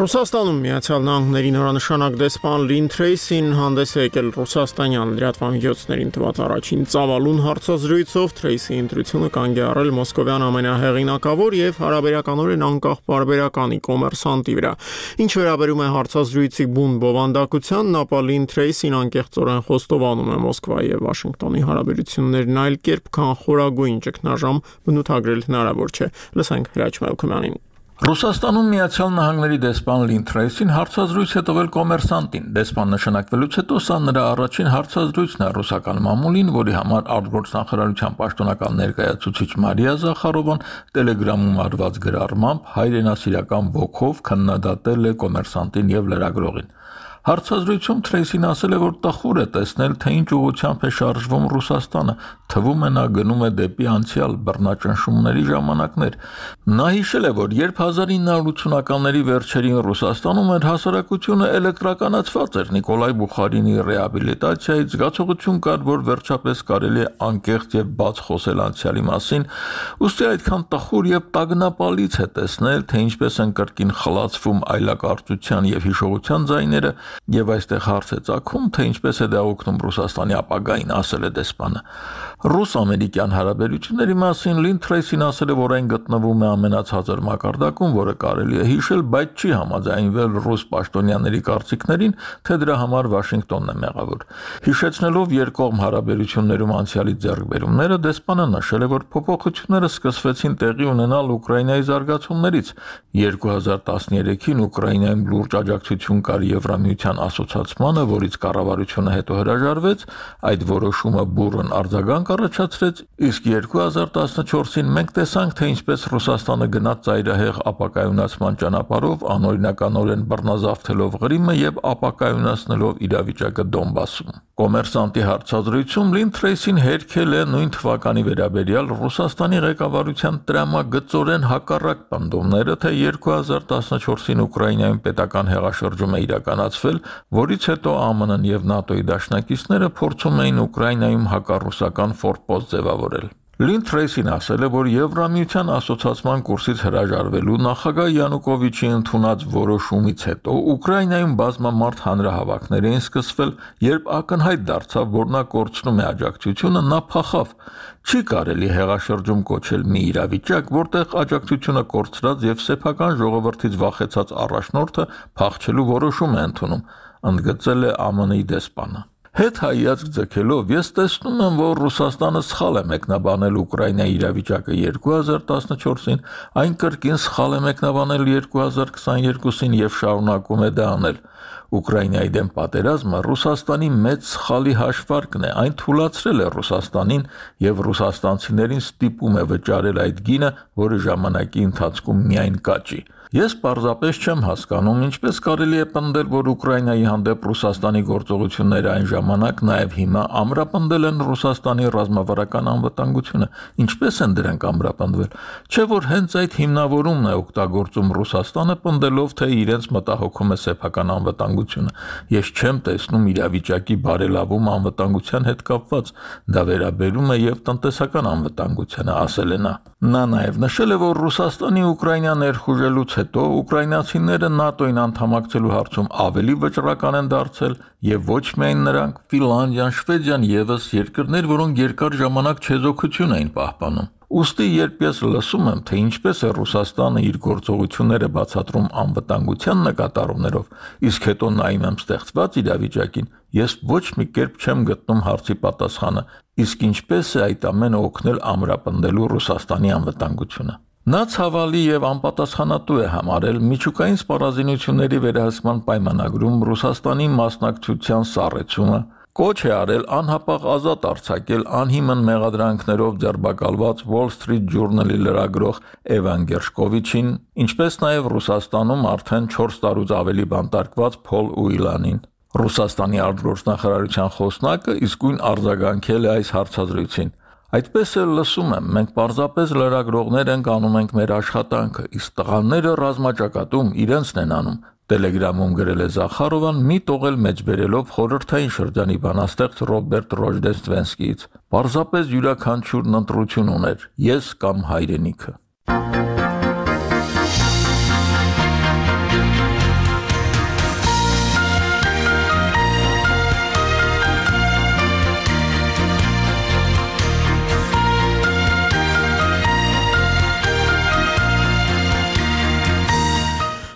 Ռուսաստանում Միացյալ Նահանգների նորանշանակ դեսպան Լին Թրեյսին հանդես է եկել ռուսաստանյան լրատվամիջոցներին տված առաջին ծավալուն հարցազրույցով։ Թրեյսի ընտրությունը կանգ է առել մոսկովյան ամենահեղինակավոր եւ հարաբերականորեն անկախ պարբերականի կոմերսանտի վրա։ Ինչ վերաբերում է հարցազրույցի բուն բովանդակության, ապա Լին Թրեյսին անկեղծորեն խոստովանում է Մոսկվայի եւ Վաշինգտոնի հարաբերություններն այլ կերպ, քան խորագույն ճգնաժամ բնութագրել հնարավոր չէ։ Լսենք Հրաչ Մելքումյանին։ Ռուսաստանում Միացյալ Նահանգների դեսպան Լին Թրեյսին հարցազրույց է տվել կոմերսանտին։ Դեսպան նշանակվելուց հետո սա նրա առաջին հարցազրույցն է ռուսական մամուլին, որի համար արտգործնախարարության պաշտոնական ներկայացուցիչ Մարիա Զախարովան Telegram-ում արված գրառմամբ հայրենասիրական ոգով քննադատել է կոմերսանտին եւ լրագրողին։ Հարցազրույցում Թրեյսին ասել է, որ տխուր է տեսնել, թե ինչ ուղղությամբ է շարժվում Ռուսաստանը, թվում է նա գնում է դեպի անցյալ բռնաճնշումների ժամանակներ։ Նա հիշել է, որ երբ հազար ինը հարյուր ութսունականների վերջերին Ռուսաստանում էր հասարակությունը էլեկտրականացված էր Նիկոլայ Բուխարինի ռեաբիլիտացիայից, զգացողություն կար, որ վերջապես կարելի է անկեղծ եւ բաց խոսել անցյալի մասին, ուստի այդքան տխուր եւ տագնապալից է տեսնել, թե ինչպես են կրկին խլացվում այլակարծության եւ հիշողության ձայները, եւ այստեղ հարց է ծագում, թե ինչպես է դա օգնում Ռուսաստանի ապագային, ասել է դեսպանը։ Ռուս-ամերիկյան հարաբերությունների մասին Լին Թրեյսին ասել է, որ այն գտնվում է ամենացածր մակարդակում, որը կարելի է հիշել, բայց չի համաձայնվել ռուս պաշտոնյաների կարծիքներին, թե դրա համար Վաշինգտոնն է մեղավոր։ Հիշեցնելով երկկողմ հարաբերություններում անցյալի ձեռքբերումները, դեսպանը նշել է, որ փոփոխությունները սկսվեցին տեղի ունենալ Ուկրաինայի զարգացումներից։ երկու հազար տասներեքին Ուկրաինայում լուրջ աջակցություն կար Եվրամիության ասոցացմանը, որից կառավարությունը հետո հրաժարվեց, այդ որոշումը բուռն արձագանք առաջացրեց, իսկ երկու հազար տասնչորսին մենք տեսանք, թե ինչպես Ռուսաստանը գնաց ծայրահեղ ապակայունացման ճանապարհով, անօրինականորեն բռնազավթելով Ղրիմը եւ ապակայունացնելով իրավիճակը Դոնբասում։ Կոմերսանտի հարցազրույցում Լին Թրեյսին հերքել է նույն թվականի վերաբերյալ Ռուսաստանի ղեկավարության տրամագծորեն հակառակ պնդումները, թե երկու հազար տասնչորսին Ուկրաինայում պետական հեղաշրջում է իրականացվել, որից հետո ԱՄՆ-ն եւ ՆԱՏՕ-ի դաշնակիցները փորձում էին Ուկրաինայում հակառուսական ֆորպոստ ձևավորել։ Լին Թրեյսին ասել է, որ Եվրամիության ասոցացման կուրսից հրաժարվելու նախագահ Յանուկովիչի ընդունած որոշումից հետո Ուկրաինայում բազմամարդ հանրահավաքներ էին սկսվել, երբ ակնհայտ դարձավ, որ նա կորցնում է աջակցությունը, նա փախավ։ Չի կարելի հեղաշրջում կոչել մի իրավիճակ, որտեղ աջակցությունը կորցրած եւ սեփական ժողովրդից վախեցած առաջնորդը փախչելու որոշում է ընդունում, ընդգծել է ԱՄՆ-ի դեսպանը։ Հետ հայացք ձգելով ես տեսնում եմ, որ Ռուսաստանը սխալ է մեկնաբանել Ուկրաինայի իրավիճակը երկու հազար տասնչորսին, այն կրկին սխալ է մեկնաբանել երկու հազար քսաներկուսին եւ շարունակում է դա անել։ Ուկրաինայի դեմ պատերազմը Ռուսաստանի մեծ սխալի հաշվարկն է, այն թուլացրել է Ռուսաստանին եւ ռուսաստանցիներին ստիպում է վճարել այդ գինը, որը ժամանակի ընթացքում միայն կաճի։ Ես պարզապես չեմ հասկանում, ինչպես կարելի է պնդել, որ Ուկրաինայի հանդեպ Ռուսաստանի գործողությունները այն ժամանակ, նաև հիմա ամրապնդել են Ռուսաստանի ռազմավարական անվտանգությունը, ինչպես են դրանք ամրապնդվել։ Չէ՞ որ հենց այդ հիմնավորումն է օգտագործում Ռուսաստանը, պնդելով, թե իրենց մտահոգում է սեփական անվտանգությունը։ Ես չեմ տեսնում իրավիճակի բարելավում անվտանգության հետ կապված, դա վերաբերում է եւ տնտեսական անվտանգությանը, ասել է նա։ Նա նաև նշել է, որ Ռուսաստանի Ուկրաինա ներխուժելուց հետո ուկրաինացիները ՆԱՏՕ-ին անդամակցելու հարցում ավելի վճռական են դարձել եւ ոչ միայն նրանք, Ֆինլանդիան, Շվեդիան եւս երկրներ, որոնք երկար ժամանակ չեզոքություն էին պահպանում։ Ուստի երբ ես լսում եմ, թե ինչպես է Ռուսաստանը իր գործողությունները բացատրում անվտանգության նկատառումներով, իսկ հետո նայում եմ ստեղծված իրավիճակին, ես ոչ մի կերպ չեմ գտնում հարցի պատասխանը, իսկ ինչպես է այդ ամենը օգնել ամրապնդելու Ռուսաստանի անվտանգությունը։ Նա ցավալի եւ անպատասխանատու է համարել միջուկային սպառազինությունների վերահսկման պայմանագրում Ռուսաստանի մասնակցության սառեցումը, կոչ է արել անհապաղ ազատ արձակել անհիմն մեղադրանքներով ձերբակալված Wall Street Journal-ի լրագրող Էվան Գերշկովիչին, ինչպես նաև Ռուսաստանում արդեն չորս տարուց ավելի բանտարկված Փոլ Ուիլանին։ Ռուսաստանի արտգործնախարարության խոսնակը իսկույն արձագանքել է այս հարցազրույցին։ Այդպես էլ լսում եմ, մենք պարզապես լրագրողներ ենք անում ենք մեր աշխատանքը, իսկ տղաները ռազմաճակատում իրենցն են անում։ Telegram-ում գրել է Զախարովան, մի տողել մեջբերելով խորհրդային շրջանի բանաստեղծ Ռոբերտ Ռոժդեստվենսկիից։ Պարզապես յուրաքանչյուրն ընտրություն ուներ՝ ես կամ հայրենիքը։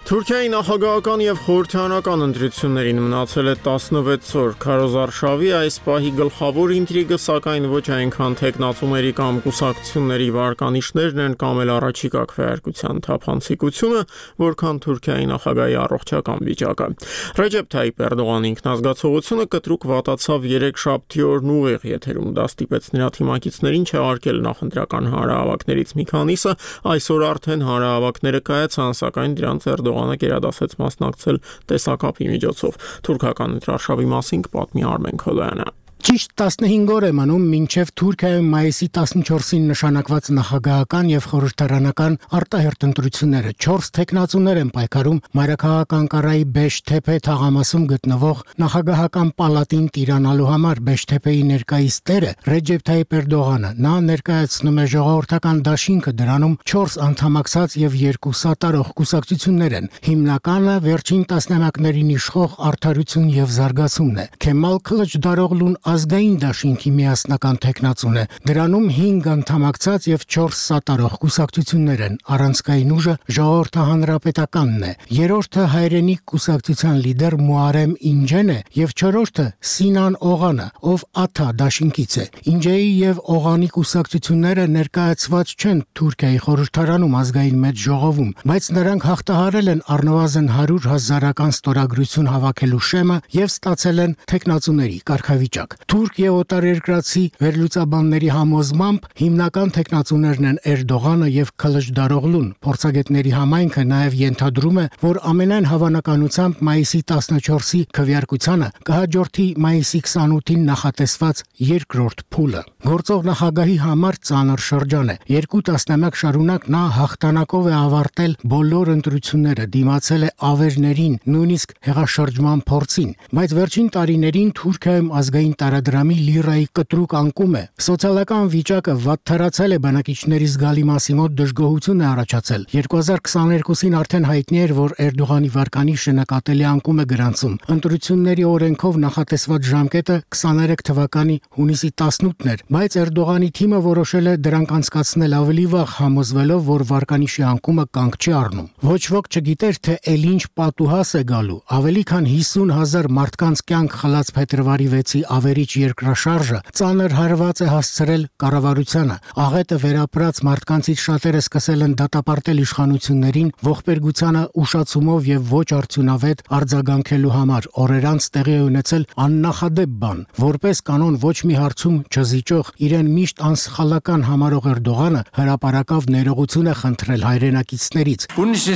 Թուրքիայի նախագահական եւ խորհրդարանական ընտրություններին մնացել է տասնվեց օր։ Քարոզարշավի այս պահի գլխավոր ինտրիգը սակայն ոչ այնքան տեխնացումների կամ կուսակցությունների վարկանիշներն են կամ էլ առաջիկա քվեարկության թափանցիկությունը, որքան Թուրքիայի նախագահի առողջական վիճակը։ Ռեջեփ Թայիպ Էրդողանի ինքնազգացողությունը կտրուկ վատացավ երեքշաբթի օրն ուղիղ եթերում, դա ստիպեց նրա թիմակիցներին չեղարկել նախընտրական հանրահավաքներից մի քանիսը, այսօր արդեն հանրահավաքները կայացան, սակայն դրանց Էրդողանը գերադասեց մասնակցել տեսակապի միջոցով։ Թուրքական ընտրարշավի մասին կպատմի Արմեն Քոլոյանը։ Ճիշտ տասնհինգ օր է մնում մինչև Թուրքիայում մայիսի տասնչորսին նշանակված նախագահական եւ խորհրդարանական արտահերթ ընտրությունները։ Չորս տեխնացուներ են պայքարում Մայրաքաղաք Անկարայի Բեշթեփե թաղամասում գտնվող նախագահական պալատին տիրանալու համար։ Բեշթեփեի ներկայիս տերը Ռեջեփ Թայիպ Էրդողանը նա ներկայացնում է ժողովրդական դաշինքը, դրանում չորս անդամակցած եւ երկու սատարող կուսակցություններ են։ Հիմնականը վերջին տասնամյակներին իշխող Արդարություն եւ զարգացումն է։ Քեմալ Քլիչդարօղլուն ազգային դաշինքի միասնական տեխնացուն է։ Դրանում հինգ անդամակցած եւ չորս սատարող կուսակցություններ են։ Առանցքային ուժը ժողովրդահանրապետականն է։ Երրորդը հայրենիք կուսակցության լիդեր Մուարեմ Ինջեն է եւ չորրորդը Սինան Օղանը, ով ԱԹԱ դաշինքից է։ Ինջեի եւ Օղանի կուսակցությունները ներկայացված չեն Թուրքիայի խորհրդարանում ազգային մեծ ժողովում, բայց նրանք հաղթահարել են առնվազն հարյուր հազարական ստորագրություն հավաքելու շեմը եւ ստացել են տեխնացուների կարգավիճակ։ Թուրք եւ օտարերկրացի վերլուծաբանների համոզմամբ հիմնական տեխնացուներն են Էրդողանը եւ Քլիչդարօղլուն։ Փորձագետների համայնքը նաեւ ենթադրում է, որ ամենայն հավանականությամբ մայիսի տասնչորսի քվեարկությանը կհաջորդի մայիսի քսանութին նախատեսված երկրորդ փուլը։ Գործող նախագահի համար ծանր շրջան է։ Երկու տասնամյակ շարունակ նա հաղթանակով է ավարտել բոլոր ընտրությունները, դիմացել է ավերներին, նույնիսկ հեղաշրջման փորձին, բայց վերջին տարիներին Թուրքիայում ազգային տարադրամի լիրայի կտրուկ անկում է։ Սոցիալական վիճակը վատթարացել է, բնակիչների զգալի մասի մոտ դժգոհություն է առաջացել։ երկու հազար քսաներկուսին արդեն հայտնի էր, որ Էրդողանի վարկանիշը նկատելի անկում է գրանցում։ Ընտրությունների օրենքով նախատեսված ժամկետը քսաներեք թվականի հունիսի տասնութն էր, բայց Էրդողանի թիմը որոշել է դրանք անցկացնել ավելի վաղ, համոզվելով, որ վարկանիշի անկումը կանգ չի առնում։ Ոչ ոք չգիտեր, թե ել ինչ պատուհաս է գալու։ Ավելի քան հիսուն հազար մարդկանց կյանք խլած փետրվարի վեցի ավերիչ երկրաշարժը ծանր հարված է հասցրել կառավարությանը։ Աղետը վերապրած մարդկանցից շատերը սկսել են դատապարտել իշխանություններին ողբերգությանը ուշացումով եւ ոչ արդյունավետ արձագանքելու համար։ Օրեր անց տեղի է ունեցել աննախադեպ բան։ Որպես կանոն ոչ մի հարցում չզիջող, իրեն միշտ անսխալական համարող Էրդողանը հրապարակավ ներողություն է խնդրել հայրենակիցներից։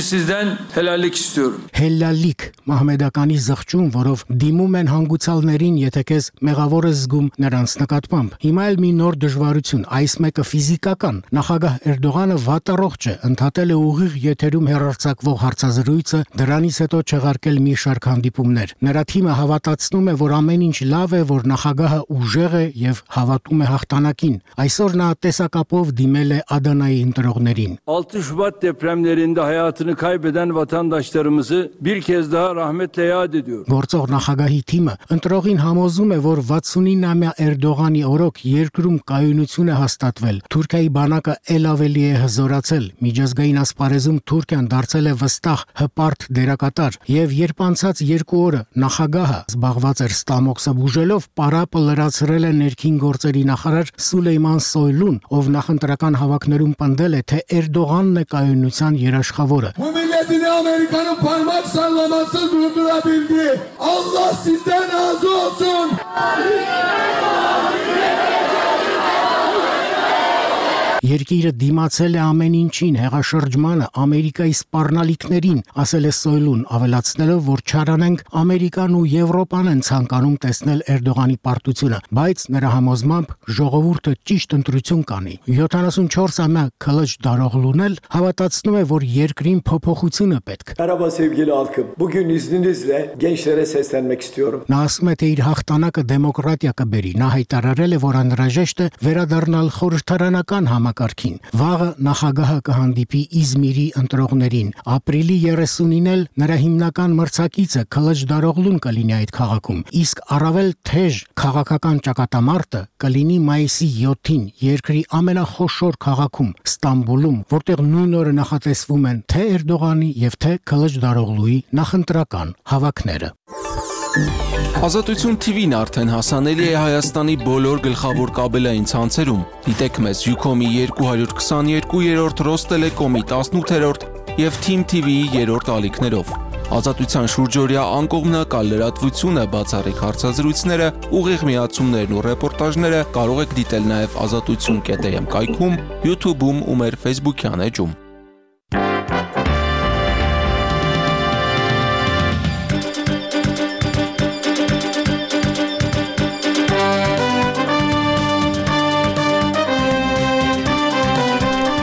Հելալիք մահմեդականի զղջում, որով դիմում են հանգուցալներին, եթե քեզ մեղավոր է զգում նրանց նկատմամբ։ Հիմա էլ մի նոր դժվարություն, այս մեկը ֆիզիկական։ Նախագահ Էրդողանը վատառողջ է, ընդհատել է ուղիղ եթերում հեռարձակվող հարցազրույցը, դրանից հետո չեղարկել մի շարք հանդիպումներ։ Նրա թիմը հավատացնում է, որ ամեն ինչ լավ է, որ նախագահը ուժեղ է եւ հավատում է հաղթանակին։ Այսօր նա տեսակապով դիմել է Ադանայի ընտրողներին։ altı Şubat depremlerinde hayatını kaybeden vatandaşlarımızı bir kez daha rahmetle yad ediyor. Գործող նախագահի թիմը ընտրողին համոզում է, որ վաթսունինամյա Էրդողանի օրոք երկրում կայունություն է հաստատվել։ Թուրքիայի բանակը ել ավելի է հզորացել։ Միջազգային ասպարեզում Թուրքիան դարձել է վստահ հպարտ դերակատար, եւ երբ անցած երկու օրը նախագահը զբաղված էր ստամոքսը բուժելով, պարապը լրացրել է ներքին գործերի նախարար Սուլեյման Սոյլուն, ով նախընտրական հավաքներում պնդել է, թե Էրդողանն է կայունության երաշխավորը։ Bu milletini Amerika'nın parmak sallaması durdurabildi. Allah sizden razı olsun. Երկիրը դիմացել է ամեն ինչին, հեղաշրջմանը, Ամերիկայի սպառնալիքներին, ասել է Սոյլուն, ավելացնելով, որ չարանենք Ամերիկան ու Եվրոպան են ցանկանում տեսնել Էրդողանի պարտությունը, բայց նրա համոզմամբ ժողովուրդը ճիշտ ընտրություն կանի։ յոթանասունչորսամյա Քլիչդարօղլուն էլ հավատացնում է, որ երկրին փոփոխություն է պետք։ Merhaba sevgili halkım. Bugün izninizle gençlere seslenmek istiyorum. Նա ասում է, թե իր հաղթանակը դեմոկրատիա կբերի։ Նա հայտարարել է, որ անհրաժեշտ է վերադառնալ խորհրդարանական համակարգ համակարգին։ Վաղը նախագահը կհանդիպի Իզմիրի ընտրողներին։ Ապրիլի երեսունին էլ նրա հիմնական մրցակիցը Քլջդարօղլուն կլինի այդ քաղաքում, իսկ առավել թեժ քաղաքական ճակատամարտը կլինի մայիսի յոթին երկրի ամենախոշոր քաղաքում Ստամբուլում, որտեղ նույն օրը նախատեսվում են թե Էրդողանի եւ թե Քլջդարօղլուի նախընտրական հավաքները։ Ազատություն T V-ն արդեն հասանելի է Հայաստանի բոլոր գլխավոր կաբելային ցանցերում։ Դիտեք մեզ Յուքոմի երկու քսաներկու, Ռոստելեկոմի տասնութերորդ եւ Թիմ T V-ի երրորդ ալիքներով։ Ազատության շուրջօրյա անկողմնակալ լրատվությունը, բացառիկ հարցազրույցները, ուղիղ միացումներն ու ռեպորտաժները կարող եք դիտել նաեւ ազատություն կետ am կայքում, YouTube-ում ու մեր Facebook-յան էջում։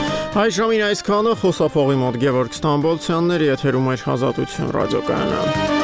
Այժմին այսքանը խոսափողի մոտ Գևորգ Ստամբոլցյանների եթերում էր Ազատություն ռադիոկայանը։